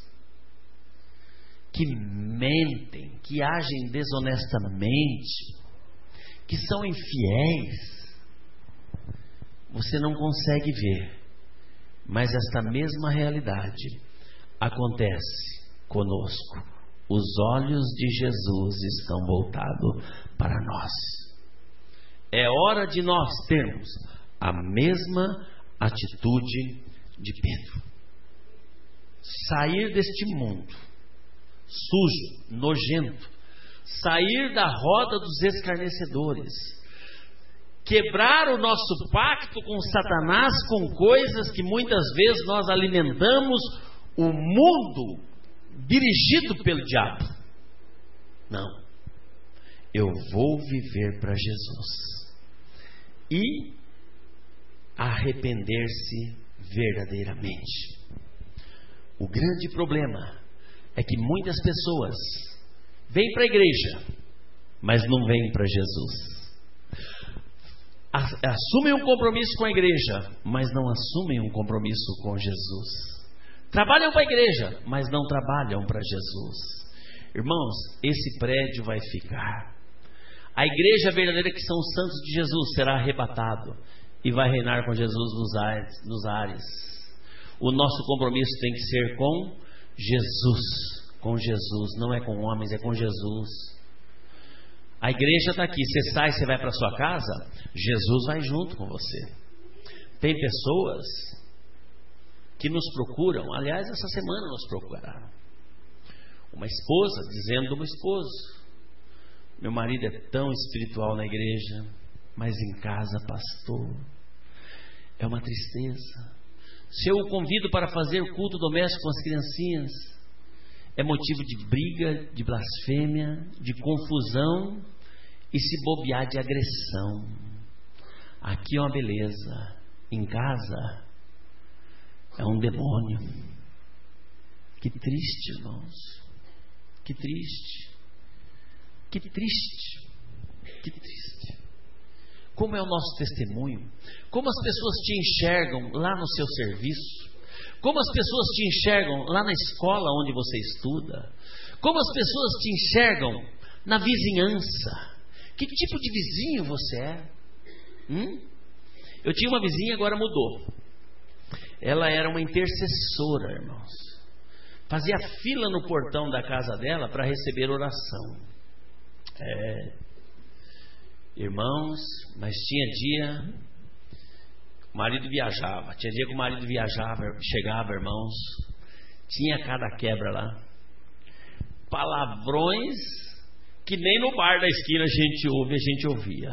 que mentem, que agem desonestamente, que são infiéis, você não consegue ver, mas esta mesma realidade acontece conosco. Os olhos de Jesus estão voltados para nós. É hora de nós termos a mesma atitude de Pedro. Sair deste mundo sujo, nojento, sair da roda dos escarnecedores, quebrar o nosso pacto com Satanás, com coisas que muitas vezes nós alimentamos o mundo dirigido pelo diabo. Não, eu vou viver para Jesus. E arrepender-se verdadeiramente. O grande problema é que muitas pessoas vêm para a igreja, mas não vêm para Jesus. Assumem um compromisso com a igreja, mas não assumem um compromisso com Jesus. Trabalham para a igreja, mas não trabalham para Jesus. Irmãos, esse prédio vai ficar. A igreja verdadeira, que são os santos de Jesus, será arrebatado e vai reinar com Jesus nos ares, nos ares. O nosso compromisso tem que ser com Jesus. Com Jesus, não é com homens, é com Jesus. A igreja está aqui, você sai, você vai para sua casa, Jesus vai junto com você. Tem pessoas que nos procuram, aliás, essa semana nos procuraram. Uma esposa dizendo do meu esposo: meu marido é tão espiritual na igreja, mas em casa, pastor, é uma tristeza. Se eu o convido para fazer o culto doméstico com as criancinhas, é motivo de briga, de blasfêmia, de confusão e, se bobear, de agressão. Aqui é uma beleza, em casa é um demônio. Que triste, irmãos. Que triste. Que triste. Que triste. Como é o nosso testemunho? Como as pessoas te enxergam lá no seu serviço? Como as pessoas te enxergam lá na escola onde você estuda? Como as pessoas te enxergam na vizinhança? Que tipo de vizinho você é? Hum? Eu tinha uma vizinha, agora mudou. Ela era uma intercessora, irmãos. Fazia fila no portão da casa dela para receber oração. É, irmãos, mas tinha dia, o marido viajava, tinha dia que o marido viajava, chegava, irmãos, tinha cada quebra lá, palavrões que nem no bar da esquina a gente ouve, a gente ouvia,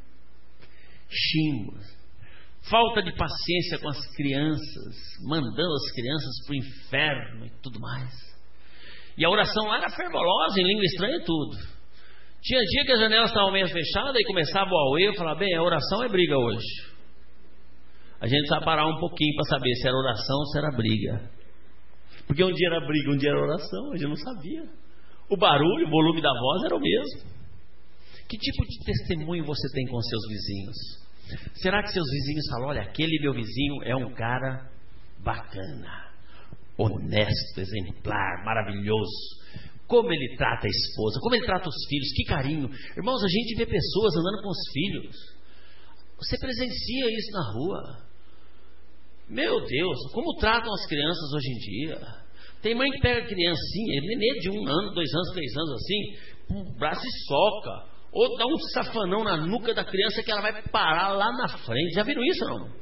xingos, falta de paciência com as crianças, mandando as crianças para o inferno e tudo mais. E a oração lá era fervorosa, em língua estranha e tudo. Tinha dia que as janelas estavam meio fechadas e começava o auê. Eu falava: bem, a oração é briga hoje. A gente precisava parar um pouquinho para saber se era oração ou se era briga. Porque um dia era briga, um dia era oração, a gente não sabia. O barulho, o volume da voz era o mesmo. Que tipo de testemunho você tem com seus vizinhos? Será que seus vizinhos falam: olha, aquele meu vizinho é um cara bacana, honesto, exemplar, maravilhoso. Como ele trata a esposa, como ele trata os filhos, que carinho. Irmãos, a gente vê pessoas andando com os filhos. Você presencia isso na rua. Meu Deus, como tratam as crianças hoje em dia. Tem mãe que pega criancinha, nenê de um ano, dois anos, três anos assim, um braço e soca, ou dá um safanão na nuca da criança que ela vai parar lá na frente. Já viram isso, não?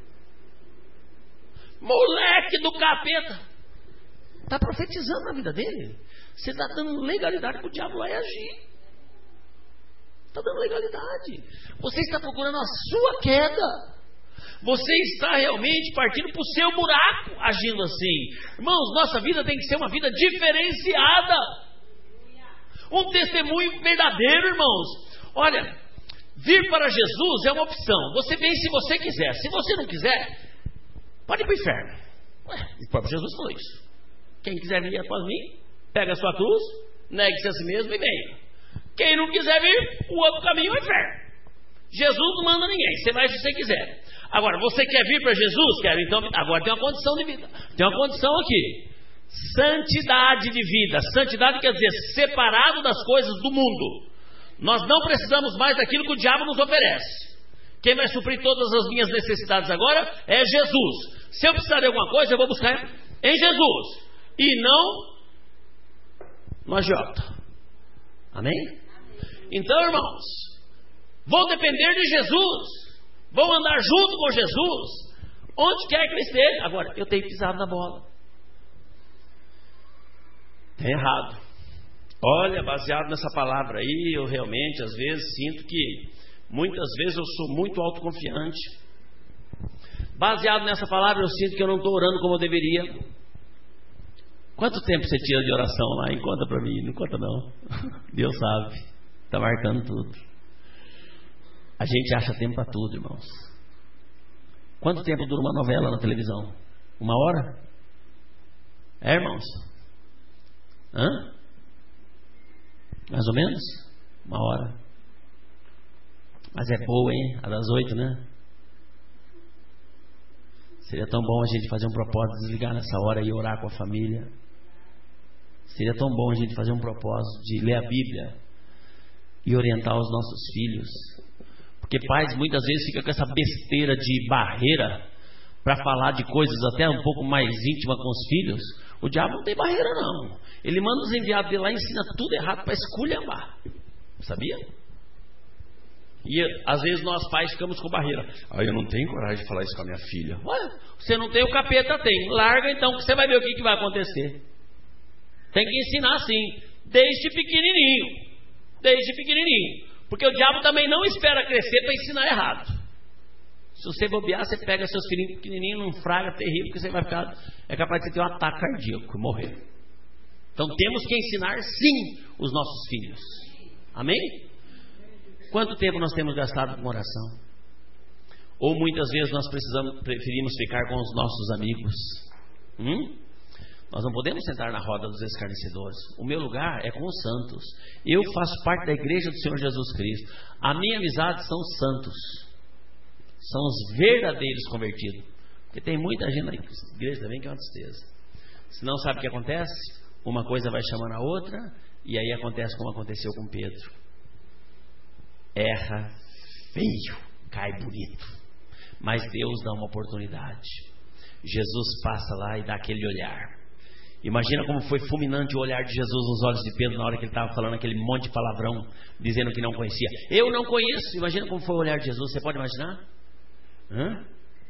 Moleque do capeta. Está profetizando na vida dele. Você está dando legalidade para o diabo lá e agir. Está dando legalidade. Você está procurando a sua queda. Você está realmente partindo para o seu buraco, agindo assim. Irmãos, nossa vida tem que ser uma vida diferenciada. Um testemunho verdadeiro, irmãos. Olha, vir para Jesus é uma opção. Você vem se você quiser. Se você não quiser, pode ir para o inferno. Ué, o próprio Jesus falou isso. Quem quiser vir após mim, pega a sua cruz, negue-se a si mesmo e venha. Quem não quiser vir, o outro caminho é o inferno. Jesus não manda ninguém, você vai se você quiser. Agora, você quer vir para Jesus? Quero, então, agora tem uma condição de vida. Tem uma condição aqui: santidade de vida. Santidade quer dizer separado das coisas do mundo. Nós não precisamos mais daquilo que o diabo nos oferece. Quem vai suprir todas as minhas necessidades agora é Jesus. Se eu precisar de alguma coisa, eu vou buscar em Jesus e não no agiota. Amém? Então, irmãos, vou depender de Jesus, vou andar junto com Jesus, onde quer que ele esteja. Agora, eu tenho pisado na bola. Está errado. Olha, baseado nessa palavra aí, eu realmente, às vezes, sinto que, muitas vezes, eu sou muito autoconfiante. Baseado nessa palavra, eu sinto que eu não estou orando como eu deveria. Quanto tempo você tira de oração lá? Conta para mim. Não conta não. Deus sabe. Está marcando tudo. A gente acha tempo para tudo, irmãos. Quanto tempo dura uma novela na televisão? Uma hora? É, irmãos? Hã? Mais ou menos? Uma hora. Mas é boa, hein? A das oito, né? Seria tão bom a gente fazer um propósito, desligar nessa hora e orar com a família. Seria tão bom a gente fazer um propósito de ler a Bíblia e orientar os nossos filhos. Porque pais muitas vezes ficam com essa besteira de barreira para falar de coisas até um pouco mais íntimas com os filhos. O diabo não tem barreira, não. Ele manda os enviados dele lá e ensina tudo errado para esculhambar. Sabia? E às vezes nós pais ficamos com barreira. Ah, eu não tenho coragem de falar isso com a minha filha. Olha, você não tem, o capeta tem. Larga então, que você vai ver o que, que vai acontecer. Tem que ensinar assim, desde pequenininho. Desde pequenininho. Porque o diabo também não espera crescer para ensinar errado. Se você bobear, você pega seus filhinhos pequenininhos num fraga terrível, que você vai ficar, é capaz de você ter um ataque cardíaco e morrer. Então temos que ensinar sim os nossos filhos. Amém? Quanto tempo nós temos gastado com oração? Ou muitas vezes nós precisamos, preferimos ficar com os nossos amigos? Hum? Nós não podemos sentar na roda dos escarnecedores. O meu lugar é com os santos. Eu faço parte da igreja do Senhor Jesus Cristo. A minha amizade são os santos. São os verdadeiros convertidos. Porque tem muita gente na igreja também que é uma tristeza. Se não sabe o que acontece, uma coisa vai chamando a outra, e aí acontece como aconteceu com Pedro. Erra feio, cai bonito. Mas Deus dá uma oportunidade. Jesus passa lá e dá aquele olhar. Imagina como foi fulminante o olhar de Jesus nos olhos de Pedro na hora que ele estava falando aquele monte de palavrão, dizendo que não conhecia. Eu não conheço. Imagina como foi o olhar de Jesus. Você pode imaginar? Hã?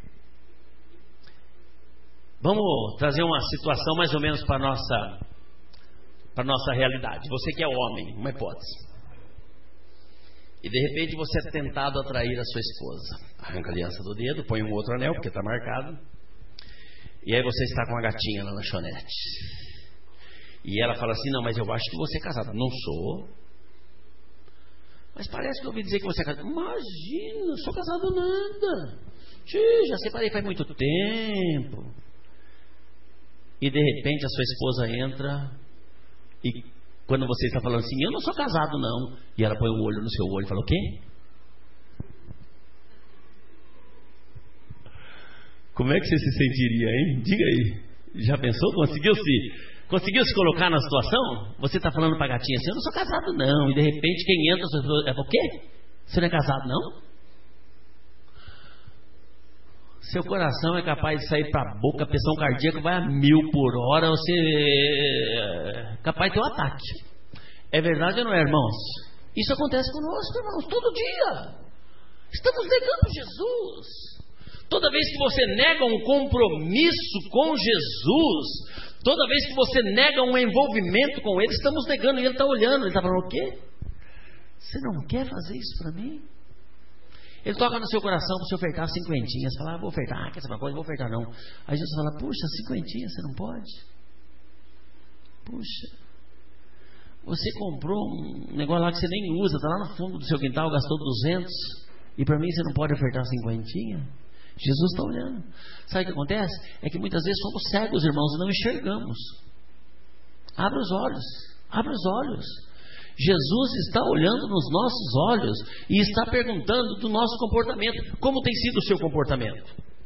Vamos trazer uma situação mais ou menos para a nossa, para nossa realidade. Você que é homem, uma hipótese. E de repente você é tentado a trair a sua esposa. Arranca a aliança do dedo, põe um outro anel, porque está marcado. E aí você está com uma gatinha na lanchonete. E ela fala assim, não, mas eu acho que você é casado. Não sou. Mas parece que eu ouvi dizer que você é casado. Imagina, não sou casado nada. Tchê, já separei faz muito tempo. E de repente a sua esposa entra e quando você está falando assim, eu não sou casado não. E ela põe o olho no seu olho e fala, o quê? Como é que você se sentiria, hein? Diga aí. Já pensou? Conseguiu se, conseguiu se colocar na situação? Você está falando para a gatinha assim, eu não sou casado não. E de repente quem entra, você fala, o quê? Você não é casado não? Seu coração é capaz de sair para a boca, a pressão cardíaca vai a mil por hora, você é capaz de ter um ataque. É verdade ou não é, irmãos? Isso acontece conosco, irmãos, todo dia. Estamos negando Jesus. Toda vez que você nega um compromisso com Jesus, toda vez que você nega um envolvimento com Ele, estamos negando, e Ele está olhando, Ele está falando, o quê? Você não quer fazer isso para mim? Ele toca no seu coração para você ofertar cinquentinhas. Você fala, ah, vou ofertar, ah, quer saber uma coisa? Vou ofertar não. Aí Jesus fala, puxa, cinquentinhas você não pode? Puxa, você comprou um negócio lá que você nem usa, está lá no fundo do seu quintal, gastou duzentos, e para mim você não pode ofertar cinquentinha? Jesus está olhando. Sabe o que acontece? É que muitas vezes somos cegos, irmãos, e não enxergamos. Abra os olhos, abra os olhos. Jesus está olhando nos nossos olhos e está perguntando do nosso comportamento. Como tem sido o seu comportamento?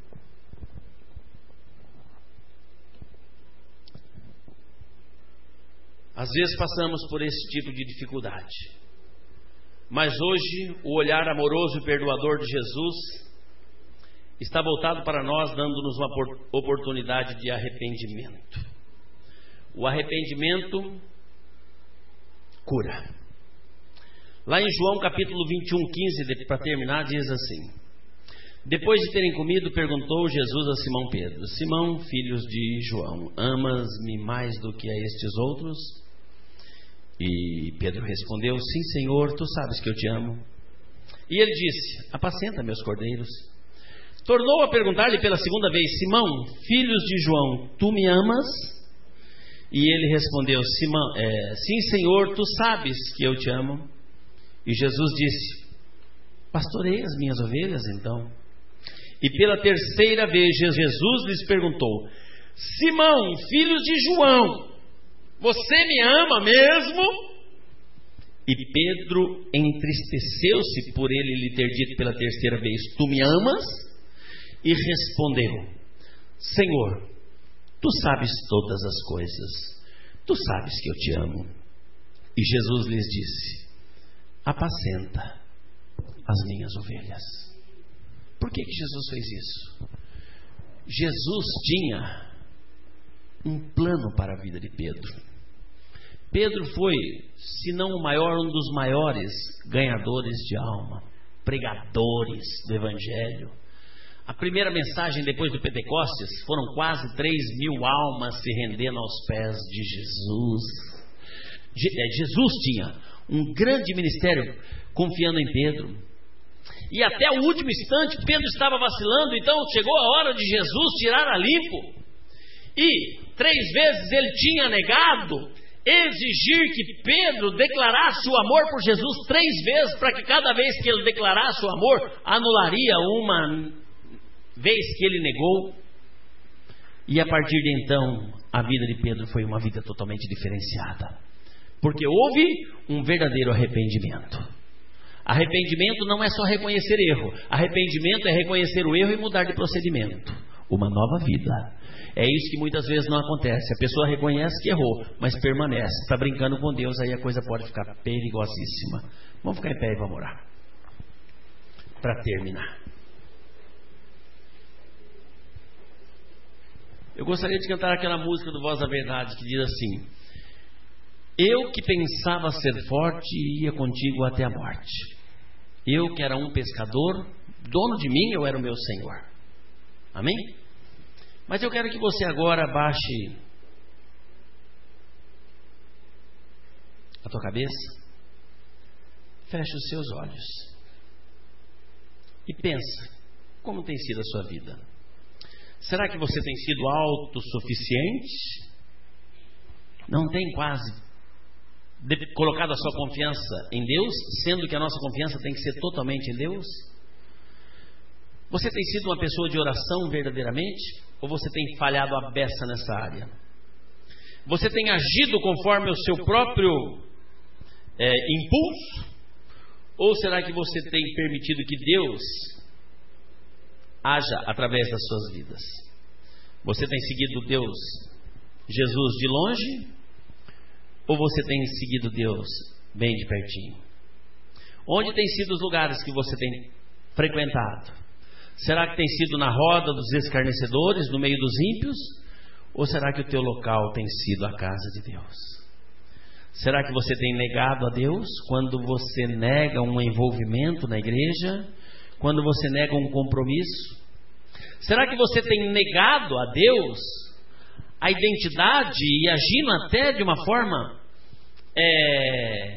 Às vezes passamos por esse tipo de dificuldade. Mas hoje o olhar amoroso e perdoador de Jesus está voltado para nós, dando-nos uma oportunidade de arrependimento. O arrependimento cura. Lá em João capítulo vinte e um, quinze, para terminar, diz assim: depois de terem comido, perguntou Jesus a Simão Pedro: Simão, filhos de João, amas-me mais do que a estes outros? E Pedro respondeu: sim, Senhor, tu sabes que eu te amo. E ele disse: apacenta meus cordeiros. Tornou a perguntar-lhe pela segunda vez: Simão, filhos de João, tu me amas? E ele respondeu: Simão, é, sim, Senhor, tu sabes que eu te amo. E Jesus disse: pastorei as minhas ovelhas, então. E pela terceira vez Jesus lhes perguntou: Simão, filho de João, você me ama mesmo? E Pedro entristeceu-se por ele lhe ter dito pela terceira vez: tu me amas? E respondeu: Senhor, tu sabes todas as coisas, tu sabes que eu te amo. E Jesus lhes disse: apacenta as minhas ovelhas. Por que que Jesus fez isso? Jesus tinha um plano para a vida de Pedro. Pedro foi, se não o maior, um dos maiores ganhadores de alma, pregadores do Evangelho. A primeira mensagem depois do Pentecostes foram quase três mil almas se rendendo aos pés de Jesus. Jesus tinha um grande ministério confiando em Pedro. E até o último instante Pedro estava vacilando, então chegou a hora de Jesus tirar a limpo. E três vezes ele tinha negado, exigir que Pedro declarasse o amor por Jesus três vezes, para que cada vez que ele declarasse o amor, anularia uma vez que ele negou. E a partir de então, a vida de Pedro foi uma vida totalmente diferenciada, porque houve um verdadeiro arrependimento. Arrependimento não é só reconhecer erro. Arrependimento é reconhecer o erro e mudar de procedimento. Uma nova vida. É isso que muitas vezes não acontece. A pessoa reconhece que errou, mas permanece. Está brincando com Deus, aí a coisa pode ficar perigosíssima. Vamos ficar em pé e vamos orar. Para terminar, eu gostaria de cantar aquela música do Voz da Verdade que diz assim: eu que pensava ser forte, ia contigo até a morte. Eu que era um pescador, dono de mim, eu era o meu Senhor. Amém? Mas eu quero que você agora baixe a tua cabeça, feche os seus olhos e pensa como tem sido a sua vida. Será que você tem sido autossuficiente? Não tem quase de, colocado a sua confiança em Deus, sendo que a nossa confiança tem que ser totalmente em Deus? Você tem sido uma pessoa de oração verdadeiramente? Ou você tem falhado a beça nessa área? Você tem agido conforme o seu próprio é, impulso? Ou será que você tem permitido que Deus haja através das suas vidas? Você tem seguido Deus, Jesus, de longe? Ou você tem seguido Deus bem de pertinho? Onde tem sido os lugares que você tem frequentado? Será que tem sido na roda dos escarnecedores, no meio dos ímpios? Ou será que o teu local tem sido a casa de Deus? Será que você tem negado a Deus quando você nega um envolvimento na igreja? Quando você nega um compromisso? Será que você tem negado a Deus a identidade e agindo até de uma forma é,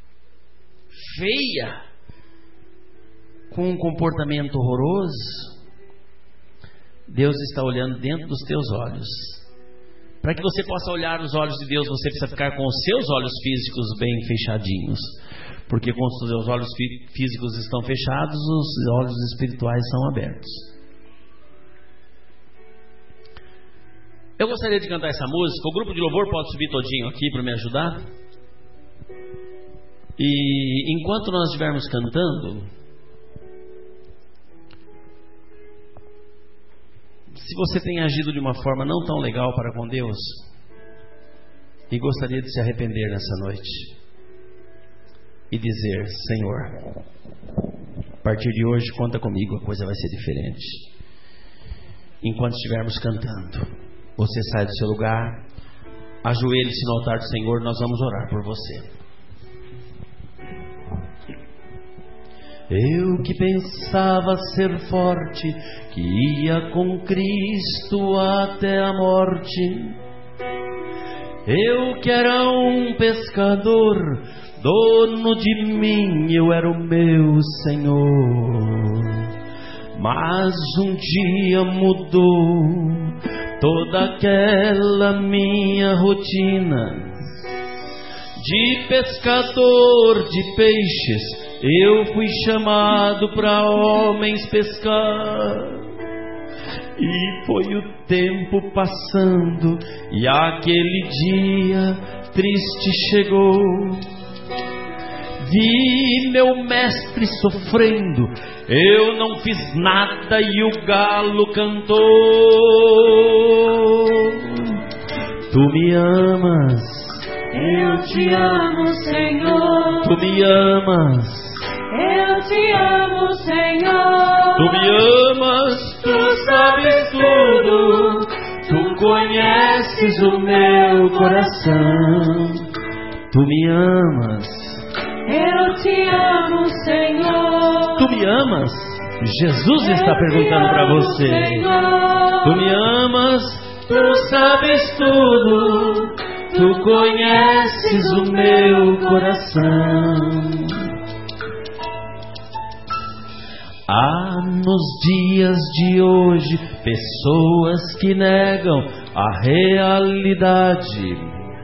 feia, com um comportamento horroroso? Deus está olhando dentro dos teus olhos. Para que você possa olhar nos olhos de Deus, você precisa ficar com os seus olhos físicos bem fechadinhos, porque quando os seus olhos físicos estão fechados, os olhos espirituais são abertos. Eu gostaria de cantar essa música. O grupo de louvor pode subir todinho aqui para me ajudar. E enquanto nós estivermos cantando, se você tem agido de uma forma não tão legal para com Deus e gostaria de se arrepender nessa noite e dizer: Senhor, a partir de hoje conta comigo, a coisa vai ser diferente. Enquanto estivermos cantando, você sai do seu lugar, ajoelhe-se no altar do Senhor, nós vamos orar por você. Eu que pensava ser forte, que ia com Cristo até a morte. Eu que era um pescador, dono de mim, eu era o meu Senhor. Mas um dia mudou toda aquela minha rotina de pescador de peixes. Eu fui chamado para homens pescar. E foi o tempo passando, e aquele dia triste chegou. Vi meu mestre sofrendo, eu não fiz nada e o galo cantou. Tu me amas, eu te amo, Senhor. Tu me amas, eu te amo, Senhor. Tu me amas, Tu sabes tudo, Tu conheces o meu coração. Tu me amas, eu te amo, Senhor. Tu me amas? Jesus está perguntando para você. Senhor. Tu me amas, Tu sabes tudo, Tu conheces o meu coração. Há nos dias de hoje pessoas que negam a realidade.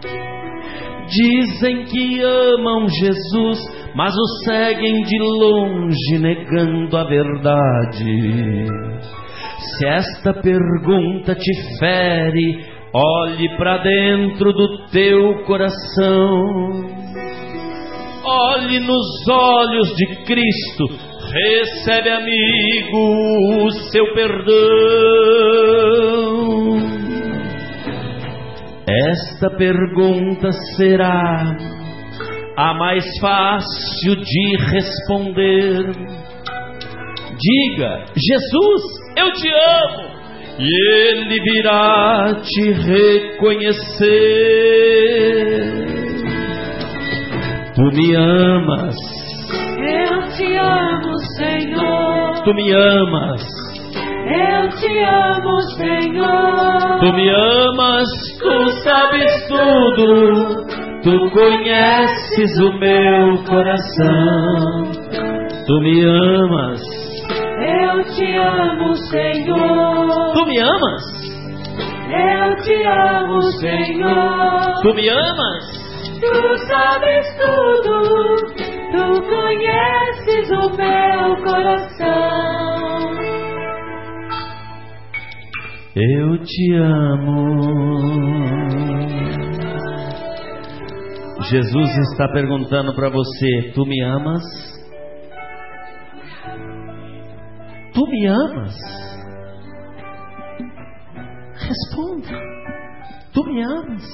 Dizem que amam Jesus, mas o seguem de longe, negando a verdade. Se esta pergunta te fere, olhe para dentro do teu coração. Olhe nos olhos de Cristo, recebe, amigo, o seu perdão. Esta pergunta será a mais fácil de responder. Diga: Jesus, eu te amo, e Ele virá te reconhecer. Tu me amas, eu te amo, Senhor. Tu me amas, eu te amo, Senhor. Tu me amas, Tu sabes tudo, Tu conheces o meu coração. Tu me amas, eu te amo, Senhor. Tu me amas, eu te amo, Senhor. Tu me amas, Tu sabes tudo, Tu conheces o meu coração. eu te amo. Jesus está perguntando para você: tu me amas? Tu me amas? Responda: tu me amas?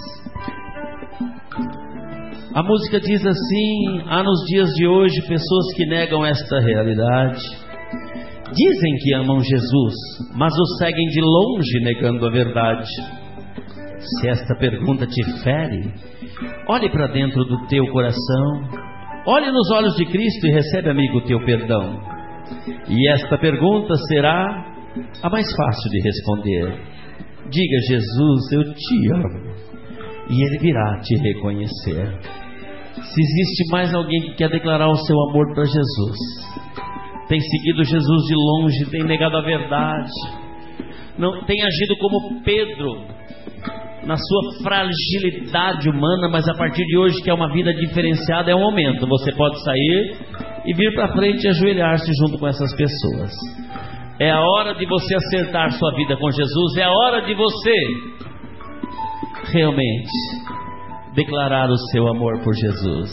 A música diz assim: há nos dias de hoje pessoas que negam esta realidade. Dizem que amam Jesus, mas o seguem de longe, negando a verdade. Se esta pergunta te fere, olhe para dentro do teu coração, olhe nos olhos de Cristo e recebe, amigo, o teu perdão. E esta pergunta será a mais fácil de responder. Diga: Jesus, eu te amo, e Ele virá te reconhecer. Se existe mais alguém que quer declarar o seu amor para Jesus, tem seguido Jesus de longe, tem negado a verdade, não tem agido como Pedro na sua fragilidade humana, mas a partir de hoje quer uma vida diferenciada, é o momento. Você pode sair e vir para frente e ajoelhar-se junto com essas pessoas. É a hora de você acertar sua vida com Jesus. É a hora de você realmente declarar o seu amor por Jesus.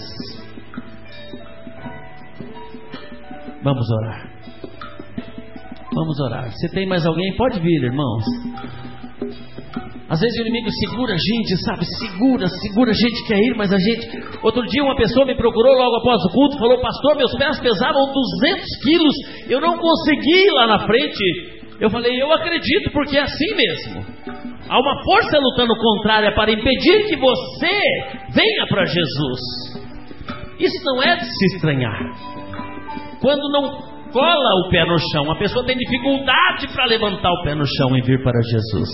Vamos orar. Vamos orar. Se tem mais alguém, pode vir, irmãos. Às vezes o inimigo segura a gente, sabe? Segura, segura, a gente quer ir, mas a gente... Outro dia uma pessoa me procurou logo após o culto, falou: pastor, meus pés pesavam duzentos quilos, eu não consegui ir lá na frente. Eu falei: eu acredito, porque é assim mesmo. Há uma força lutando contrária para impedir que você venha para Jesus. Isso não é de se estranhar. Quando não cola o pé no chão, a pessoa tem dificuldade para levantar o pé no chão e vir para Jesus.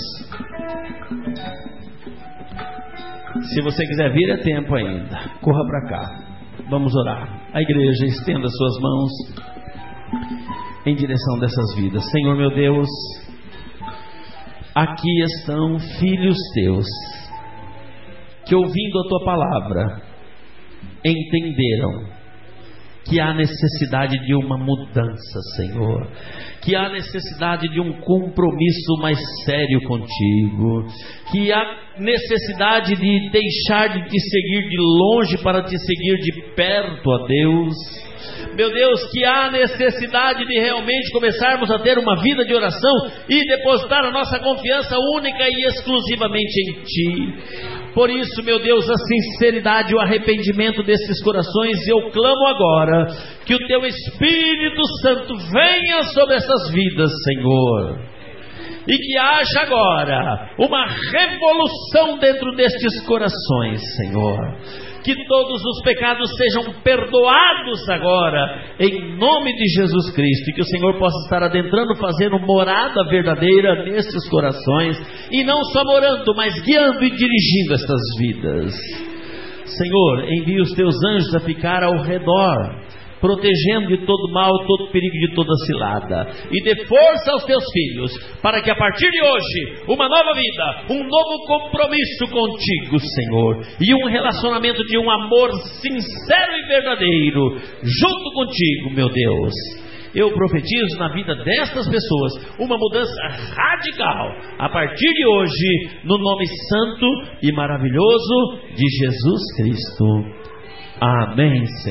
Se você quiser vir, é tempo ainda. Corra para cá. Vamos orar. A igreja, estenda suas mãos em direção dessas vidas. Senhor meu Deus, aqui estão filhos teus que, ouvindo a tua palavra, entenderam que há necessidade de uma mudança, Senhor, que há necessidade de um compromisso mais sério contigo, que há necessidade de deixar de te seguir de longe para te seguir de perto, ó Deus. Meu Deus, que há necessidade de realmente começarmos a ter uma vida de oração e depositar a nossa confiança única e exclusivamente em Ti. Por isso, meu Deus, a sinceridade e o arrependimento desses corações, eu clamo agora que o Teu Espírito Santo venha sobre essas vidas, Senhor, e que haja agora uma revolução dentro destes corações, Senhor. Que todos os pecados sejam perdoados agora, em nome de Jesus Cristo, e que o Senhor possa estar adentrando, fazendo morada verdadeira nesses corações, e não só morando, mas guiando e dirigindo estas vidas. Senhor, envia os Teus anjos a ficar ao redor, protegendo de todo mal, todo perigo, de toda cilada, e dê força aos Teus filhos, para que a partir de hoje, uma nova vida, um novo compromisso contigo, Senhor, e um relacionamento de um amor sincero e verdadeiro, junto contigo, meu Deus. Eu profetizo na vida destas pessoas uma mudança radical, a partir de hoje, no nome santo e maravilhoso de Jesus Cristo. Amém, Senhor.